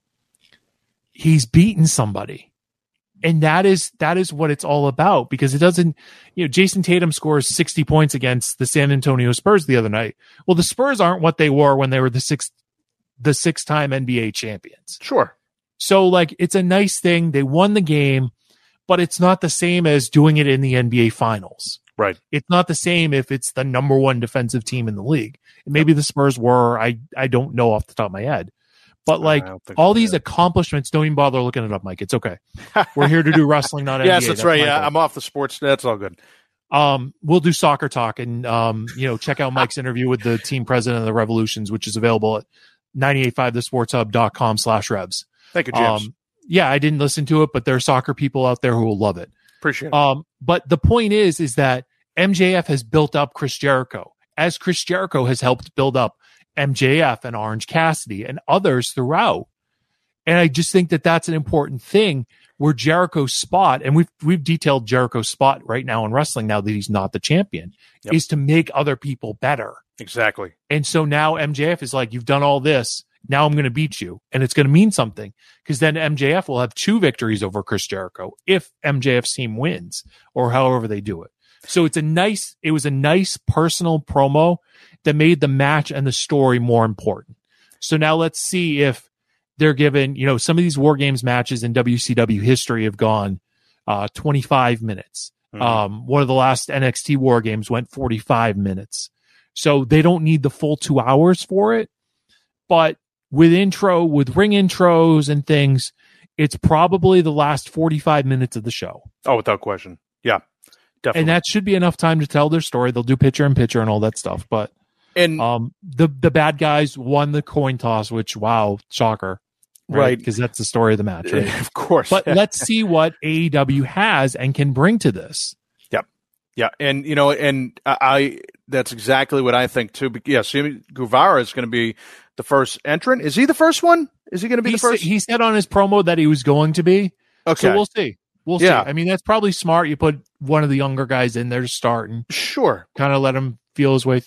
he's beaten somebody. And that is that is what it's all about, because it doesn't, you know, Jason Tatum scores sixty points against the San Antonio Spurs the other night. Well, the Spurs aren't what they were when they were the sixth, the six-time N B A champions. Sure. So, like, it's a nice thing. They won the game, but it's not the same as doing it in the N B A Finals. Right. It's not the same if it's the number one defensive team in the league. Maybe the Spurs were. I I don't know off the top of my head. But like all these that. accomplishments, don't even bother looking it up, Mike. It's okay. We're here to do wrestling, not N B A. Yes, that's, that's right. Yeah, I'm off the sports. That's all good. Um, we'll do soccer talk, and um, you know, check out Mike's interview with the team president of the Revolutions, which is available at ninety-eight point five the sports hub dot com slash revs. Thank you, James. Um, yeah, I didn't listen to it, but there are soccer people out there who will love it. Appreciate it. Um, but the point is, is that M J F has built up Chris Jericho, as Chris Jericho has helped build up M J F and Orange Cassidy and others throughout. And I just think that that's an important thing, where Jericho's spot, and we've we've detailed Jericho's spot right now in wrestling, now that he's not the champion, yep. is to make other people better. Exactly. And so now M J F is like, you've done all this, now I'm going to beat you. And it's going to mean something, because then M J F will have two victories over Chris Jericho if M J F's team wins, or however they do it. So it's a nice, it was a nice personal promo that made the match and the story more important. So now let's see if they're given, you know, some of these War Games matches in W C W history have gone uh, twenty-five minutes. Mm-hmm. Um, one of the last N X T War Games went forty-five minutes. So they don't need the full two hours for it. But with intro, with ring intros and things, it's probably the last forty-five minutes of the show. Oh, without question. Yeah, definitely. And that should be enough time to tell their story. They'll do picture in picture and all that stuff. But and um, the, the bad guys won the coin toss, which, wow, shocker. Right, because that's the story of the match, right? Of course. But let's see what A E W has and can bring to this. Yep. Yeah, and you know, and I, I that's exactly what I think too. Yeah, Sammy Guevara is going to be the first entrant. Is he the first one? Is he going to be he the first? Said, he said on his promo that he was going to be. Okay, so we'll see. We'll yeah. see. I mean, that's probably smart. You put one of the younger guys in there to start and sure, kind of let him feel his way through it.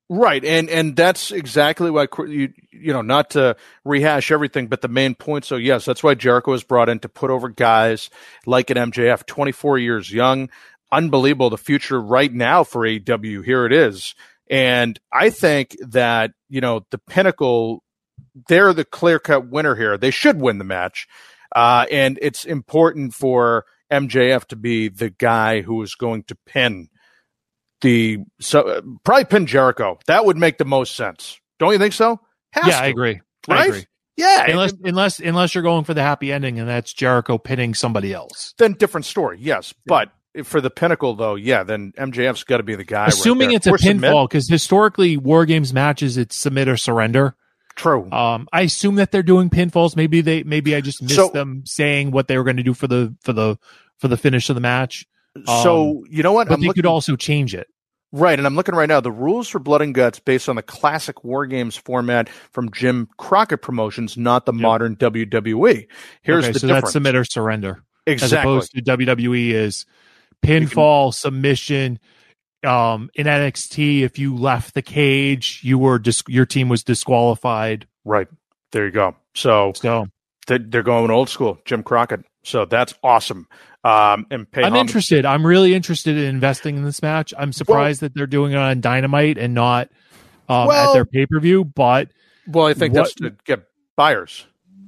Right, and and that's exactly why you you know not to rehash everything, but the main point. So yes, that's why Jericho was brought in to put over guys like an M J F, twenty-four years young, unbelievable. The future right now for A E W, here it is, and I think that you know the Pinnacle, they're the clear cut winner here. They should win the match, uh, and it's important for M J F to be the guy who is going to pin. The so uh, probably pin Jericho. That would make the most sense. Don't you think so? Has yeah, to, I agree. Right? I agree. Yeah. Unless it, unless unless you're going for the happy ending and that's Jericho pinning somebody else. Then different story. Yes, yeah. But for the Pinnacle though, yeah, then M J F's got to be the guy. Assuming right it's a or pinfall, because historically War Games matches it's submit or surrender. True. Um, I assume that they're doing pinfalls. Maybe they maybe I just missed so, them saying what they were going to do for the for the for the finish of the match. So um, you know what? But I'm they looking- could also change it. Right, and I'm looking right now. The rules for Blood and Guts based on the classic War Games format from Jim Crockett Promotions, not the yep. modern W W E. Here's okay, the so difference. that's submit or surrender. Exactly. As opposed to W W E is pinfall, can, submission. Um, in N X T, if you left the cage, you were dis- your team was disqualified. Right. There you go. So, so they're going old school, Jim Crockett. So that's awesome. Um, and pay I'm homage. interested. I'm really interested in investing in this match. I'm surprised well, that they're doing it on Dynamite and not um, well, at their pay-per-view. But well, I think what, that's to get buyers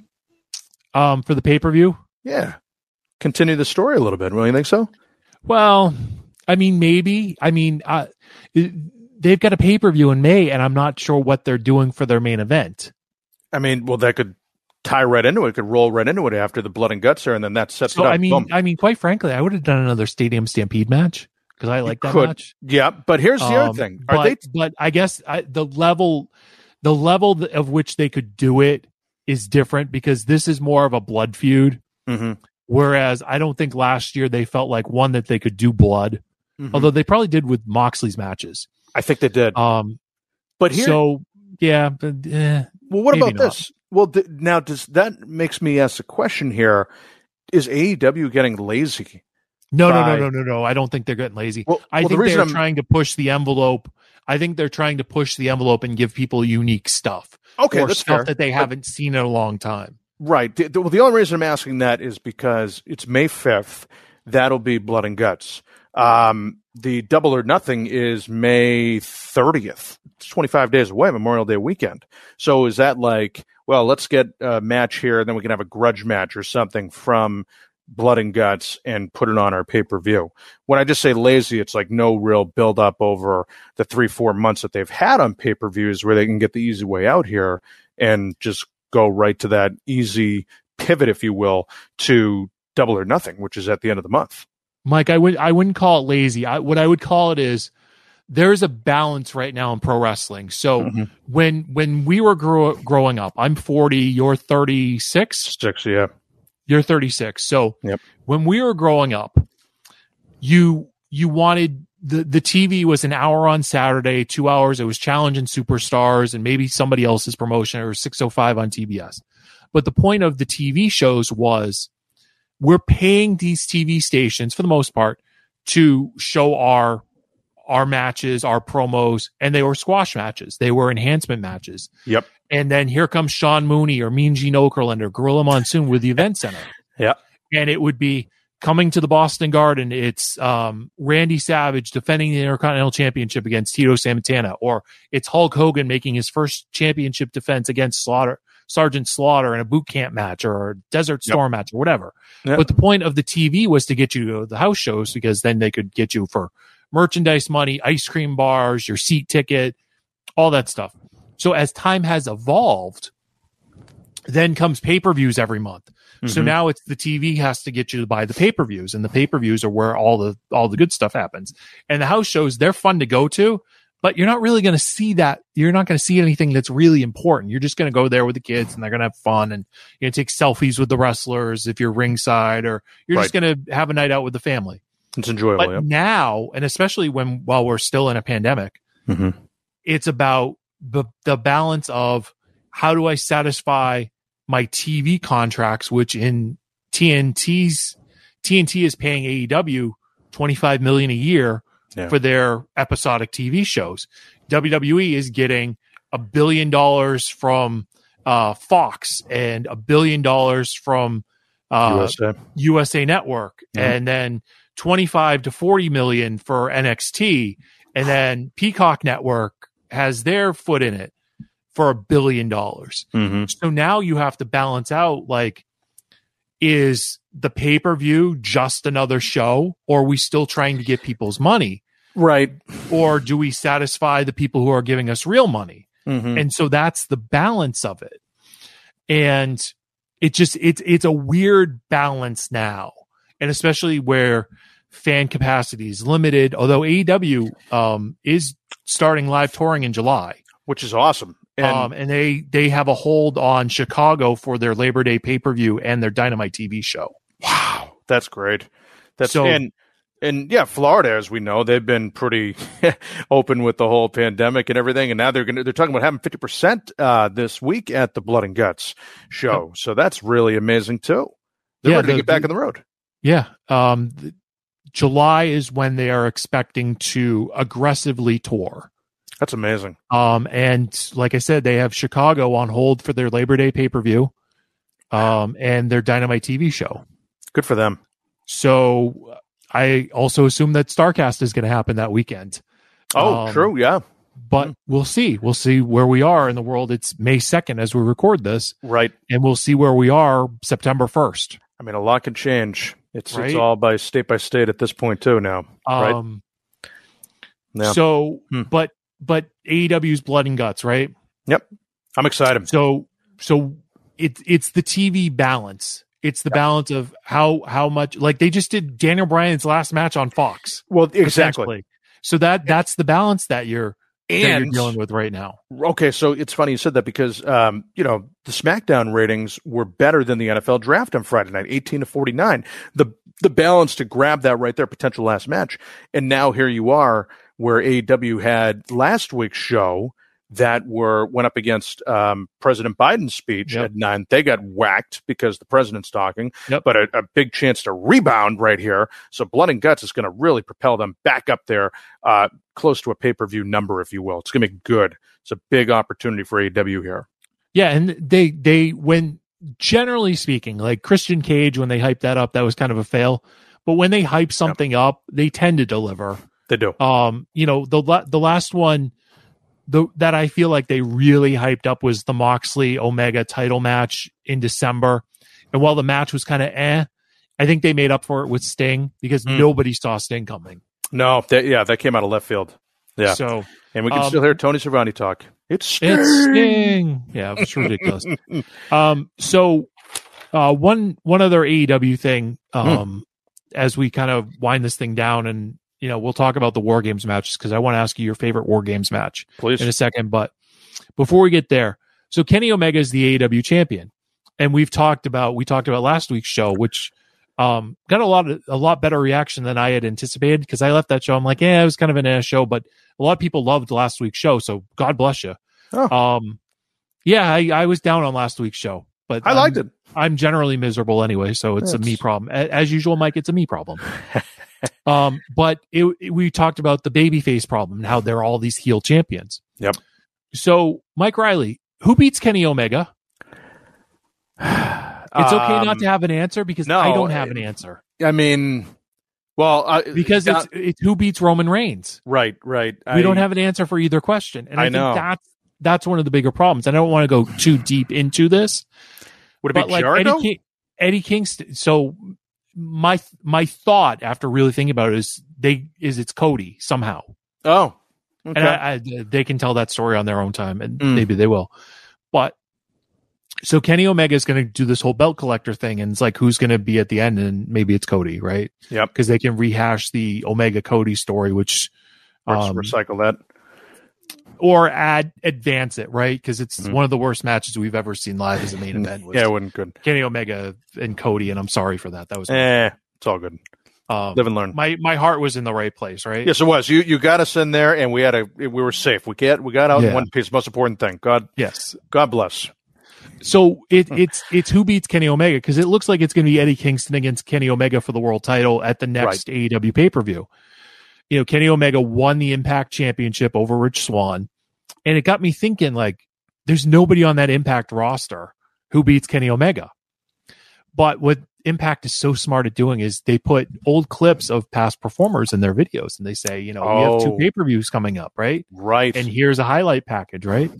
um, for the pay-per-view. Yeah, continue the story a little bit. Don't you think so? Well, I mean, maybe. I mean, uh, they've got a pay-per-view in May, and I'm not sure what they're doing for their main event. I mean, well, that could tie right into it, could roll right into it after the Blood and Guts there, and then that sets so, it up. I mean, Boom. I mean, quite frankly, I would have done another Stadium Stampede match because I like that could. match. Yeah, but here's the um, other thing: Are but, they? But I guess I, the level, the level of which they could do it is different because this is more of a blood feud. Mm-hmm. Whereas I don't think last year they felt like one that they could do blood, mm-hmm. although they probably did with Moxley's matches. I think they did. Um, but here, so yeah. But, eh, well, what about not. this? Well, th- now does that makes me ask a question here? Is A E W getting lazy? No, by... no, no, no, no, no. I don't think they're getting lazy. Well, I well, think the they're I'm... trying to push the envelope. I think they're trying to push the envelope and give people unique stuff. Okay, or that's stuff fair. that they haven't seen in a long time. Right. The, the, well, the only reason I'm asking that is because it's May fifth. That'll be Blood and Guts. Um, the Double or Nothing is May thirtieth. It's twenty-five days away, Memorial Day weekend. So is that like, well, let's get a match here, and then we can have a grudge match or something from Blood and Guts and put it on our pay-per-view. When I just say lazy, it's like no real build-up over the three, four months that they've had on pay-per-views where they can get the easy way out here and just go right to that easy pivot, if you will, to Double or Nothing, which is at the end of the month. Mike, I would I wouldn't call it lazy. I, what I would call it is there's a balance right now in pro wrestling. So mm-hmm. when when we were grow, growing up, I'm forty, you're thirty-six. Six, yeah. You're thirty-six. So yep. when we were growing up, you you wanted the the T V was an hour on Saturday, two hours. It was Challenging Superstars and maybe somebody else's promotion or six oh five on T B S. But the point of the T V shows was we're paying these T V stations for the most part to show our our matches, our promos, and they were squash matches. They were enhancement matches. Yep. And then here comes Sean Mooney or Mean Gene Okerlund or Gorilla Monsoon with the event center. Yeah. And it would be coming to the Boston Garden. It's um, Randy Savage defending the Intercontinental Championship against Tito Santana, or it's Hulk Hogan making his first championship defense against Slaughter, Sergeant Slaughter in a boot camp match or a Desert Storm yep. match or whatever. Yep. But the point of the T V was to get you to the house shows because then they could get you for merchandise money, ice cream bars, your seat ticket, all that stuff. So as time has evolved, then comes pay-per-views every month. Mm-hmm. So now it's the T V has to get you to buy the pay-per-views, and the pay-per-views are where all the all the good stuff happens. And the house shows, they're fun to go to, but you're not really going to see that. You're not going to see anything that's really important. You're just going to go there with the kids, and they're going to have fun, and you're going to take selfies with the wrestlers if you're ringside, or you're right. just going to have a night out with the family. It's enjoyable. But yep. now, and especially when while we're still in a pandemic, mm-hmm. it's about the the balance of how do I satisfy my T V contracts, which in T N T's T N T is paying A E W twenty-five million dollars a year yeah. for their episodic T V shows. W W E is getting a billion dollars from uh, Fox and a billion dollars from uh, U S A. U S A Network, Mhm. and then twenty-five to forty million for N X T, and then Peacock Network has their foot in it for a billion dollars. Mm-hmm. So now you have to balance out, like, is the pay-per-view just another show, or are we still trying to get people's money? Right. Or do we satisfy the people who are giving us real money? Mm-hmm. And so that's the balance of it. And it just, it's, it's a weird balance now. And especially where fan capacity is limited, although A E W um, is starting live touring in July. Which is awesome. And, um, and they, they have a hold on Chicago for their Labor Day pay-per-view and their Dynamite T V show. wow, that's great. That's So- and and yeah, Florida, as we know, they've been pretty open with the whole pandemic and everything, and now they're gonna they're talking about having fifty percent uh, this week at the Blood and Guts show. So that's really amazing too. They're Yeah, ready to the- get back on the road. Yeah. Um, th- July is when they are expecting to aggressively tour. That's amazing. Um, and like I said, they have Chicago on hold for their Labor Day pay-per-view, um, and their Dynamite T V show. Good for them. So I also assume that StarCast is going to happen that weekend. Oh, Um, true. Yeah. But we'll see. We'll see where we are in the world. It's May second as we record this, Right. and we'll see where we are September first. I mean, a lot can change. It's Right? it's all by state by state at this point too now. right. Um, Yeah. So, Hmm. but but A E W's Blood and Guts, right? I'm excited. So so it's it's the T V balance. It's the balance of how how much, like, they just did Daniel Bryan's last match on Fox. Well, exactly. Essentially. So that that's the balance that you're that you're And dealing with right now. okay, so it's funny you said that because um, you know, the SmackDown ratings were better than the N F L draft on Friday night, eighteen to forty-nine. The the balance to grab that right there, potential last match. And now here you are where A E W had last week's show that were went up against um, President Biden's speech Yep. at nine. They got whacked because the president's talking, Yep. but a, a big chance to rebound right here. So Blood and Guts is going to really propel them back up there, uh, close to a pay-per-view number, if you will. It's going to be good. It's a big opportunity for A E W here. Yeah, and they they when generally speaking, like Christian Cage, when they hyped that up, that was kind of a fail. But when they hype something up, they tend to deliver. They do. Um, you know, the la- the last one the that I feel like they really hyped up was the Moxley Omega title match in December. And while the match was kind of eh, I think they made up for it with Sting because Mm. nobody saw Sting coming. No, that, yeah, that came out of left field. Yeah. So And we can Um, still hear Tony Schiavone talk. It's Sting. it's Sting. Yeah, it's ridiculous. um, so uh, one one other A E W thing, um, as we kind of wind this thing down, and you know, we'll talk about the War Games matches because I want to ask you your favorite War Games match Please. in a second. But before we get there, so Kenny Omega is the A E W champion, and we've talked about we talked about last week's show, which um, got a lot of a lot better reaction than I had anticipated because I left that show. I'm like, yeah, it was kind of an ass show, but a lot of people loved last week's show, so God bless you. Oh. Um, yeah, I, I was down on last week's show, but I I'm- liked it. I'm generally miserable anyway, so it's a That's- me problem. A- As usual, Mike, it's a me problem. um, but it, it- we talked about the babyface problem and how there are all these heel champions. Yep. So, Mike Riley, who beats Kenny Omega? It's okay Um, not to have an answer because no, I don't have I- an answer I mean, well, I, because down- it's it's who beats Roman Reigns. right, right. We I, don't have an answer for either question, and I, I think know. that's that's one of the bigger problems. And I don't want to go too deep into this. Would it But be like Jericho? Eddie, King, Eddie Kingston. So my my thought after really thinking about it is they is it's Cody somehow, Oh, okay. and I, I, they can tell that story on their own time, and Mm. maybe they will. But so Kenny Omega is going to do this whole belt collector thing, and it's like who's going to be at the end, and maybe it's Cody, right? Yep. Because they can rehash the Omega Cody story, which Let's um, recycle that. or add advance it, right? Because it's Mhm. one of the worst matches we've ever seen live as a main event. Was Yeah, it wasn't good. Kenny Omega and Cody, and I'm sorry for that. That was Eh, it's all good. um, Live and learn. my my heart was in the right place, right? Yes, it was. You you got us in there, and we had a we were safe. We get we got out in Yeah. one piece. Most important thing. God Yes. God bless. So it it's it's who beats Kenny Omega because it looks like it's going to be Eddie Kingston against Kenny Omega for the world title at the next A E W pay per view. you know, Kenny Omega won the Impact Championship over Rich Swann. And it got me thinking, like, there's nobody on that Impact roster who beats Kenny Omega. But what Impact is so smart at doing is they put old clips of past performers in their videos, and they say, you know, oh, we have two pay-per-views coming up, right? Right. And here's a highlight package, right?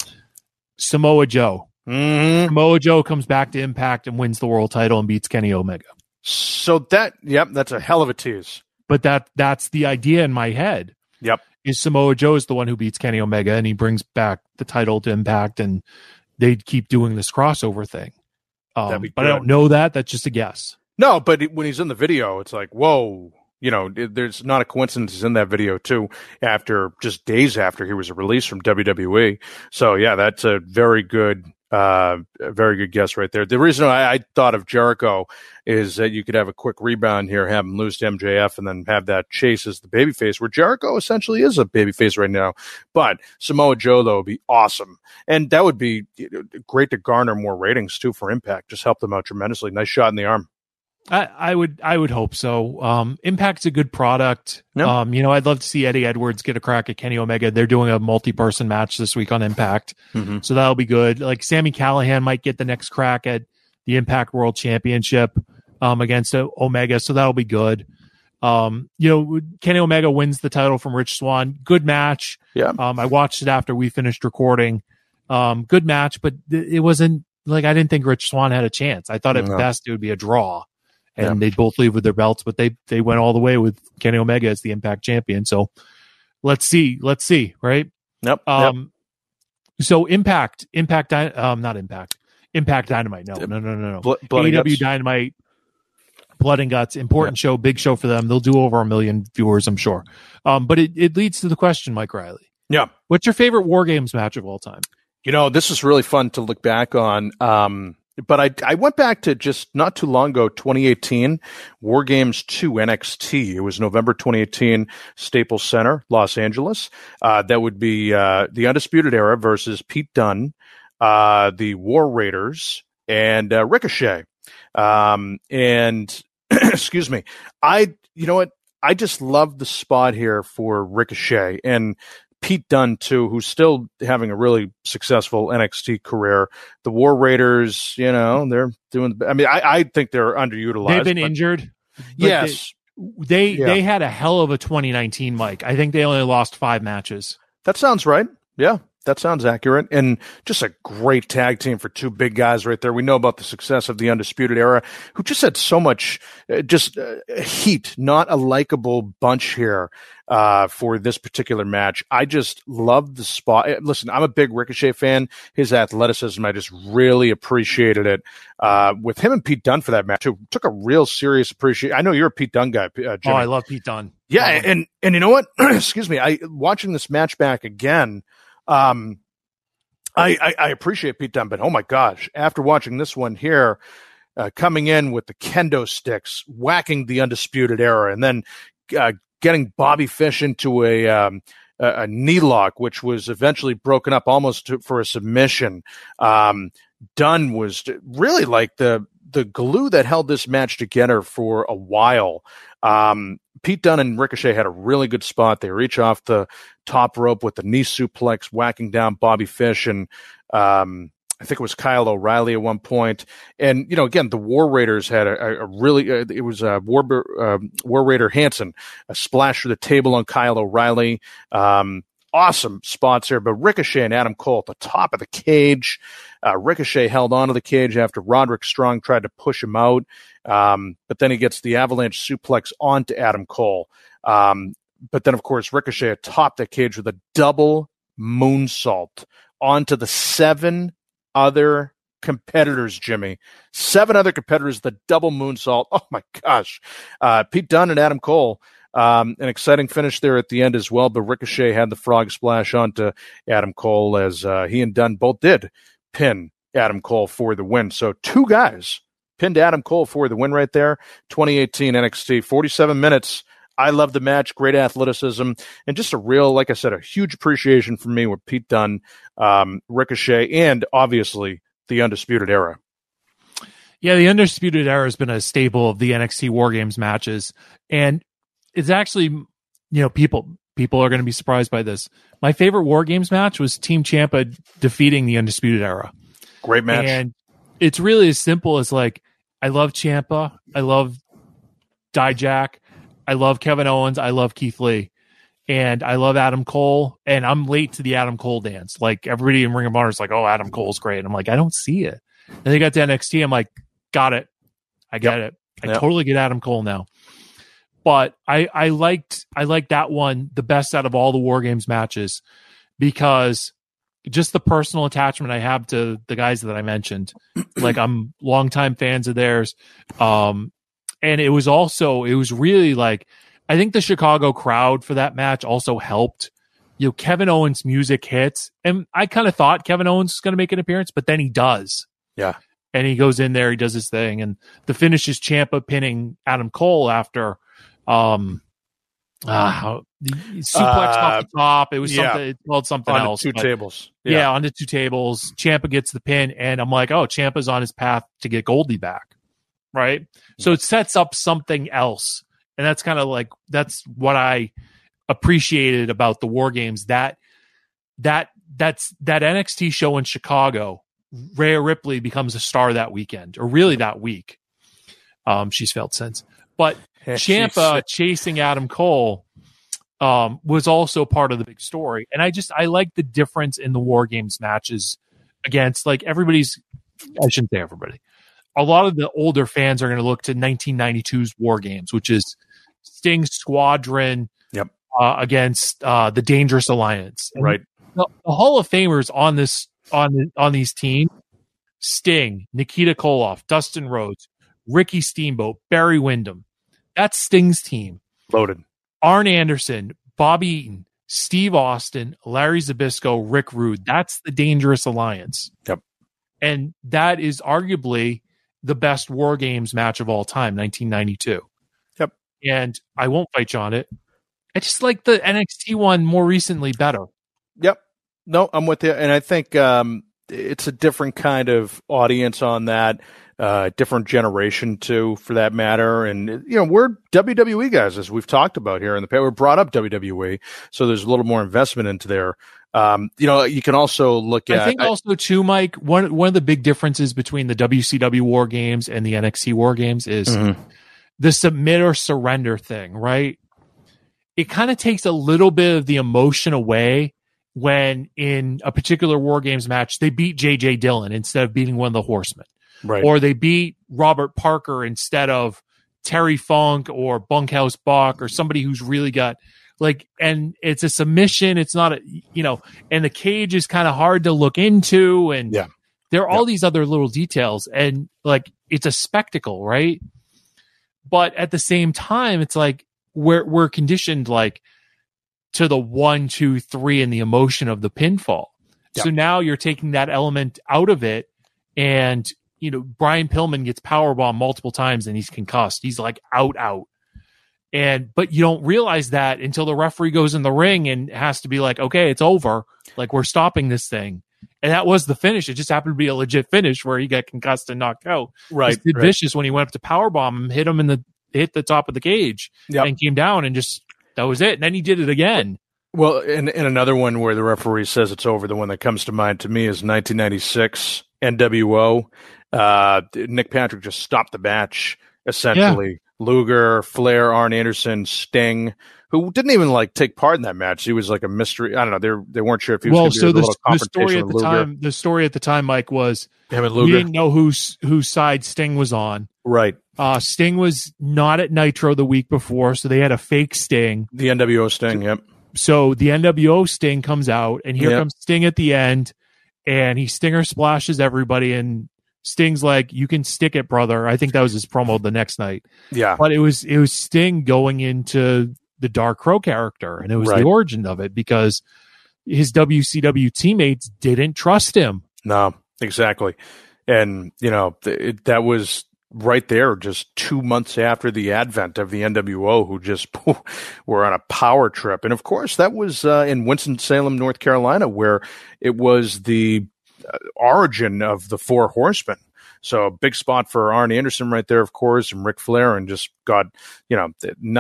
Samoa Joe. Mm-hmm. Samoa Joe comes back to Impact and wins the world title and beats Kenny Omega. So that, yep, that's a hell of a tease. But that that's the idea in my head. Yep. Is Samoa Joe is the one who beats Kenny Omega, and he brings back the title to Impact, and they keep doing this crossover thing. Um, but I don't know that. That's just a guess. No, but when he's in the video, it's like, whoa. You know, it, there's not a coincidence he's in that video, too, after just days after he was released from W W E. So, yeah, that's a very good uh, a very good guess right there. The reason I, I thought of Jericho is that you could have a quick rebound here, have him lose to M J F, and then have that chase as the babyface, where Jericho essentially is a babyface right now. But Samoa Joe, though, would be awesome. And that would be great to garner more ratings, too, for Impact. Just help them out tremendously. Nice shot in the arm. I, I would I would hope so. Um, Impact's a good product. Yep. Um, you know, I'd love to see Eddie Edwards get a crack at Kenny Omega. They're doing a multi-person match this week on Impact, mm-hmm. so that'll be good. Like Sami Callihan might get the next crack at the Impact World Championship um, against Omega, so that'll be good. Um, you know, Kenny Omega wins the title from Rich Swann. Good match. Yeah. Um, I watched it after we finished recording. Um, good match, but th- it wasn't like I didn't think Rich Swann had a chance. I thought at no. best it would be a draw. And yeah. they'd both leave with their belts, but they they went all the way with Kenny Omega as the Impact champion. So let's see, let's see, right? Yep. Um. Yep. So Impact, Impact, um, not Impact, Impact Dynamite. No, no, no, no, no. Blood, A E W Dynamite, Blood and Guts, important yeah. show, big show for them. They'll do over a million viewers, I'm sure. Um, but it it leads to the question, Mike Riley. Yeah. What's your favorite War Games match of all time? You know, this is really fun to look back on. Um. But I I went back to just not too long ago, twenty eighteen, War Games two N X T. It was November twenty eighteen, Staples Center, Los Angeles. Uh, that would be uh, the Undisputed Era versus Pete Dunne, uh, the War Raiders, and uh, Ricochet. Um, and excuse me, I you know what? I just love the spot here for Ricochet and Pete Dunne, too, who's still having a really successful N X T career. The War Raiders, you know, they're doing. I mean, I, I think they're underutilized. They've been but, injured. Yes, they they, yeah. they had a hell of a twenty nineteen, Mike. I think they only lost five matches. That sounds right. Yeah, that sounds accurate. And just a great tag team for two big guys right there. We know about the success of the Undisputed Era, who just had so much uh, just uh, heat, not a likable bunch here. Uh, for this particular match, I just love the spot. Listen, I'm a big Ricochet fan. His athleticism, I just really appreciated it. Uh, with him and Pete Dunne for that match, too, took a real serious appreciation. I know you're a Pete Dunne guy, uh, Jimmy. Oh, I love Pete Dunne. Yeah, um, and and you know what? Excuse me. I watching this match back again. Um, I, I I appreciate Pete Dunne, but oh my gosh, after watching this one here, uh, coming in with the kendo sticks, whacking the Undisputed Era, and then. Uh, getting Bobby Fish into a, um, a, a knee lock, which was eventually broken up almost to, for a submission. Um, Dunne was really like the the glue that held this match together for a while. Um, Pete Dunne and Ricochet had a really good spot. They reach off the top rope with the knee suplex, whacking down Bobby Fish and um, I think it was Kyle O'Reilly at one point. And, you know, again, the War Raiders had a, a really, uh, it was uh, War, uh, War Raider Hansen, a splash through the table on Kyle O'Reilly. Um, awesome spots here. But Ricochet and Adam Cole at the top of the cage. Uh, Ricochet held onto the cage after Roderick Strong tried to push him out. Um, but then he gets the avalanche suplex onto Adam Cole. Um, but then, of course, Ricochet atop the cage with a double moonsault onto the seven other competitors, Jimmy. Seven other competitors, the double moonsault. Oh, my gosh. Uh, Pete Dunne and Adam Cole, um, an exciting finish there at the end as well, but Ricochet had the frog splash onto Adam Cole as uh, he and Dunne both did pin Adam Cole for the win. So two guys pinned Adam Cole for the win right there. twenty eighteen N X T, forty-seven minutes. I love the match, great athleticism, and just a real, like I said, a huge appreciation for me with Pete Dunne, um, Ricochet, and obviously the Undisputed Era. Yeah, the Undisputed Era has been a staple of the N X T War Games matches, and it's actually you know, people people are going to be surprised by this. My favorite War Games match was Team Ciampa defeating the Undisputed Era. Great match. And it's really as simple as like, I love Ciampa. I love Dijak. I love Kevin Owens. I love Keith Lee. And I love Adam Cole. And I'm late to the Adam Cole dance. Like everybody in Ring of Honor is like, oh, Adam Cole's great. And I'm like, I don't see it. And they got to N X T. I'm like, got it. I get yep. it. I yep. totally get Adam Cole now. But I, I liked I liked that one the best out of all the War Games matches because just the personal attachment I have to the guys that I mentioned. Like I'm longtime fans of theirs. Um, and it was also, it was really like, I think the Chicago crowd for that match also helped. You know, Kevin Owens' music hits. And I kind of thought Kevin Owens was going to make an appearance, but then he does. Yeah. And he goes in there, he does his thing. And the finish is Ciampa pinning Adam Cole after um uh, the suplex uh, off the top. It was yeah. something it's called something on else. Two but, tables. Yeah. yeah, on the two tables. Ciampa gets the pin, and I'm like, oh, Ciampa's on his path to get Goldie back. Right? So it sets up something else. And that's kind of like that's what I appreciated about the War Games. That that that's that N X T show in Chicago. Rhea Ripley becomes a star that weekend, or really that week. Um, she's felt since. But Ciampa chasing Adam Cole um, was also part of the big story. And I just, I like the difference in the War Games matches against, like, everybody's, I shouldn't say everybody. A lot of the older fans are going to look to nineteen ninety-two's War Games, which is Sting's Squadron yep. uh, against uh, the Dangerous Alliance. And right. The, the Hall of Famers on this, on the, on these teams, Sting, Nikita Koloff, Dustin Rhodes, Ricky Steamboat, Barry Windham. That's Sting's team. Loaded. Arn Anderson, Bobby Eaton, Steve Austin, Larry Zbyszko, Rick Rude. That's the Dangerous Alliance. Yep. And that is arguably the best War Games match of all time, nineteen ninety-two. Yep. And I won't fight you on it. I just like the N X T one more recently better. Yep. No, I'm with you. And I think um, it's a different kind of audience on that. Uh, different generation too, for that matter. And, you know, we're W W E guys, as we've talked about here in the past. We're brought up W W E, so there's a little more investment into there. Um, you know, you can also look at. I think also too, Mike. One one of the big differences between the W C W War Games and the N X T War Games is mm-hmm. the submit or surrender thing, right? It kind of takes a little bit of the emotion away when in a particular War Games match they beat J J Dillon instead of beating one of the Horsemen. Right. Or they beat Robert Parker instead of Terry Funk or Bunkhouse Buck or somebody who's really got like, and it's a submission. It's not a, you know, and the cage is kind of hard to look into. And yeah. there are all yeah. these other little details, and like, it's a spectacle, right? But at the same time, it's like we're, we're conditioned like to the one, two, three and the emotion of the pinfall. Yeah. So now you're taking that element out of it, and you know, Brian Pillman gets powerbombed multiple times and he's concussed. He's like out, out. And, but you don't realize that until the referee goes in the ring and has to be like, okay, it's over. Like, we're stopping this thing. And that was the finish. It just happened to be a legit finish where he got concussed and knocked out. Right. Sid right. Vicious, when he went up to powerbomb him, hit him in the, hit the top of the cage yep. and came down and just, that was it. And then he did it again. Well, and, and another one where the referee says it's over, the one that comes to mind to me is nineteen ninety-six N W O. Uh, Nick Patrick just stopped the match, essentially. Yeah. Luger, Flair, Arn Anderson, Sting, who didn't even like take part in that match. He was like a mystery. I don't know. They they weren't sure if he was well, going to so do a the, little the story at with the Luger. time, the story at the time, Mike, was him and we Luger. didn't know whose whose side Sting was on. Right. Uh, Sting was not at Nitro the week before, so they had a fake Sting. The N W O Sting. Yep. So the N W O Sting comes out, and here yep. comes Sting at the end, and he stinger splashes everybody, and Sting's like, "You can stick it, brother." I think that was his promo the next night. Yeah, but it was it was Sting going into the Dark Crow character, and it was right. the origin of it because his W C W teammates didn't trust him. No, exactly, and you know it, that was right there, just two months after the advent of the N W O, who just were on a power trip, and of course that was uh, in Winston-Salem, North Carolina, where it was the Uh, origin of the Four Horsemen. So a big spot for Arn Anderson right there, of course, and Ric Flair, and just got, you know, nothing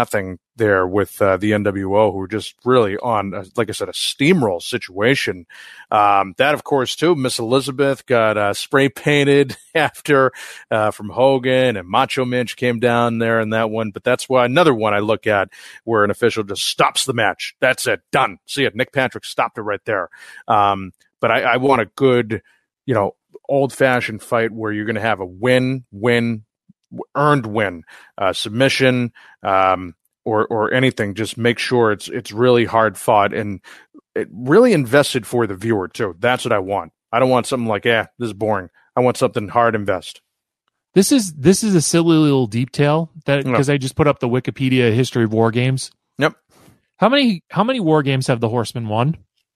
there with uh, the N W O, who were just really on, uh, like I said, a steamroll situation. Um, that, of course, too, Miss Elizabeth got uh, spray painted after uh, from Hogan, and Macho Man came down there in that one. But that's why another one I look at where an official just stops the match. That's it. Done. See it. Nick Patrick stopped it right there. Um, but I, I want a good, you know, old-fashioned fight where you're going to have a win, win, earned win, uh, submission, um, or or anything. Just make sure it's it's really hard fought and it really invested for the viewer too. That's what I want. I don't want something like, eh, this is boring. I want something hard invest. This is this is a silly little detail that because yep. I just put up the Wikipedia history of war games. Yep. How many how many war games have the Horsemen won?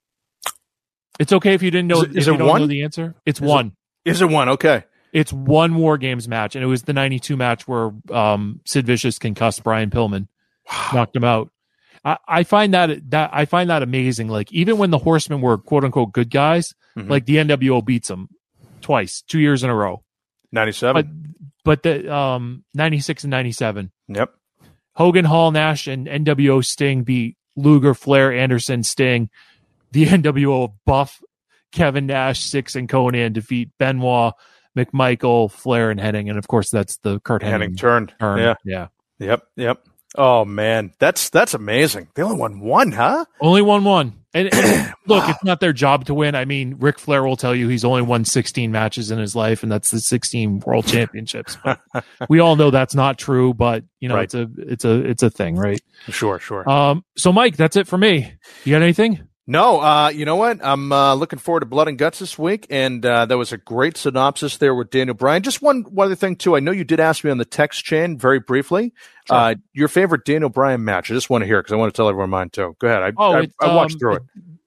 It's okay if you didn't know. Is it, if is you it don't one? know the answer. It's is one. It, is it one? Okay. It's one War Games match, and it was the ninety-two match where um, Sid Vicious concussed Brian Pillman, wow. knocked him out. I, I find that that I find that amazing. Like even when the Horsemen were quote unquote good guys, mm-hmm. like the N W O beats them twice, two years in a row. ninety-seven But but the um, ninety-six and ninety-seven Yep. Hogan, Hall, Nash, and N W O Sting beat Luger, Flair, Anderson, Sting. The N W O Buff, Kevin Nash, Six, and Conan defeat Benoit, McMichael, Flair, and Hennig, and of course that's the Kurt Hennig, Hennig turn. turn. Yeah, yeah, yep, yep. Oh man, that's that's amazing. They only won one, huh? Only won one. And, and look, wow. It's not their job to win. I mean, Ric Flair will tell you he's only won sixteen matches in his life, and that's the sixteen World Championships. But we all know that's not true. But you know, right. it's a it's a it's a thing, right? Sure, sure. Um. So, Mike, that's it for me. You got anything? No, uh, you know what? I'm uh, looking forward to Blood and Guts this week, and uh, that was a great synopsis there with Daniel Bryan. Just one, one other thing, too. I know you did ask me on the text chain very briefly. Sure. Uh, your favorite Daniel Bryan match. I just want to hear it because I want to tell everyone mine, too. Go ahead. I, oh, I, I watched um, through it.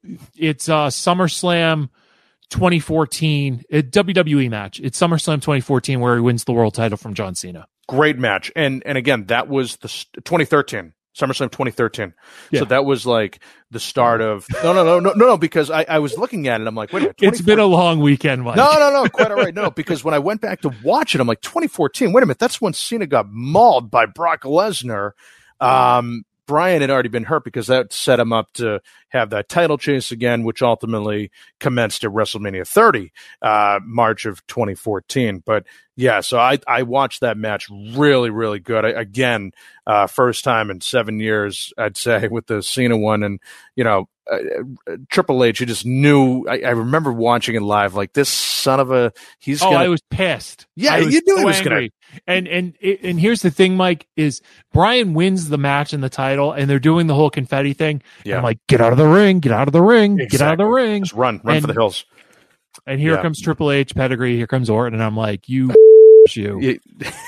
It's uh, SummerSlam twenty fourteen, a W W E match. It's SummerSlam twenty fourteen where he wins the world title from John Cena. Great match. And, and again, that was the twenty thirteen SummerSlam twenty thirteen Yeah. So that was like the start of no, no, no, no, no, no. Because I, I was looking at it, I'm like, wait a minute. It's been a long weekend, Mike. No, no, no, quite all right. No, because when I went back to watch it, I'm like, twenty fourteen Wait a minute, that's when Cena got mauled by Brock Lesnar. Um, Bryan had already been hurt because that set him up to have that title chase again, which ultimately commenced at WrestleMania thirty, uh, March of twenty fourteen But yeah, so I, I watched that match really, really good. I, again, uh, first time in seven years, I'd say, with the Cena one. And, you know, uh, Triple H, you just knew. I, I remember watching it live, like this son of a. He's. Oh, gonna, I was pissed. Yeah, I was you knew so he was angry. gonna. And and and here's the thing, Mike, is Bryan wins the match and the title, and they're doing the whole confetti thing. Yeah. And I'm like, get out of the ring, get out of the ring, Exactly. get out of the ring. Just run, run and, for the hills. And here yeah. comes Triple H, pedigree. Here comes Orton, and I'm like, you, you.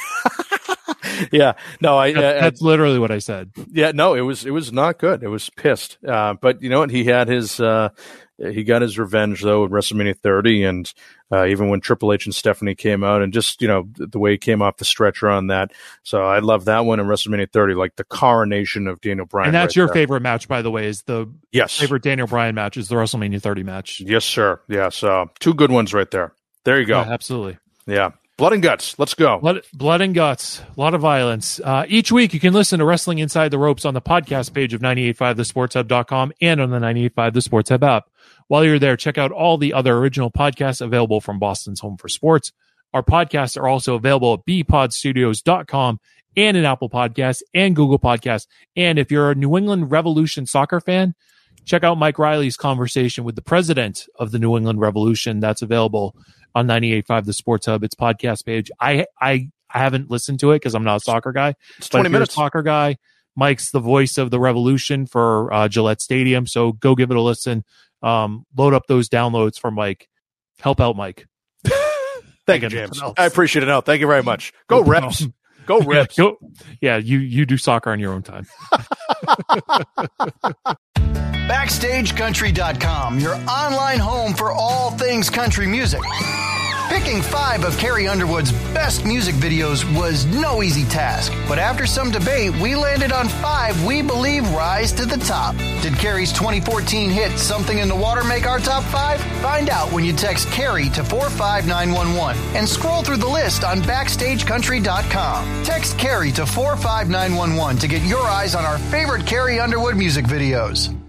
Yeah, no, I. That's, uh, that's literally what I said. Yeah, no, it was it was not good. It was pissed. Uh, but you know what? He had his. Uh, he got his revenge though at WrestleMania thirty, and uh, even when Triple H and Stephanie came out, and just you know the way he came off the stretcher on that. So I love that one in WrestleMania thirty, like the coronation of Daniel Bryan. And that's right your there. favorite match, by the way. Is the yes favorite Daniel Bryan match is the WrestleMania thirty match? Yes, sir. Yeah, so two good ones right there. There you go. Yeah, absolutely. Yeah. Blood and Guts. Let's go. Blood, blood and Guts. A lot of violence. Uh, each week, you can listen to Wrestling Inside the Ropes on the podcast page of nine eighty-five five the sports hub dot com and on the nine eighty-five five The Sports Hub app. While you're there, check out all the other original podcasts available from Boston's Home for Sports. Our podcasts are also available at b pod studios dot com and in Apple Podcasts and Google Podcasts. And if you're a New England Revolution soccer fan, check out Mike Riley's conversation with the president of the New England Revolution. That's available on nine eighty-five five The Sports Hub, its podcast page. I I, I haven't listened to it because I'm not a soccer guy. It's twenty minutes. A soccer guy. Mike's the voice of the Revolution for uh, Gillette Stadium, so go give it a listen. Um, load up those downloads for Mike. Help out Mike. Thank you, James. I appreciate it. No, thank you very much. Go no Reps. Go Reps. Go. Yeah, you you do soccer on your own time. Backstage Country dot com, your online home for all things country music. Picking five of Carrie Underwood's best music videos was no easy task, but after some debate, we landed on five we believe rise to the top. Did Carrie's twenty fourteen hit Something in the Water make our top five? Find out when you text Carrie to four five nine one one and scroll through the list on backstage country dot com. Text Carrie to four five nine one one to get your eyes on our favorite Carrie Underwood music videos.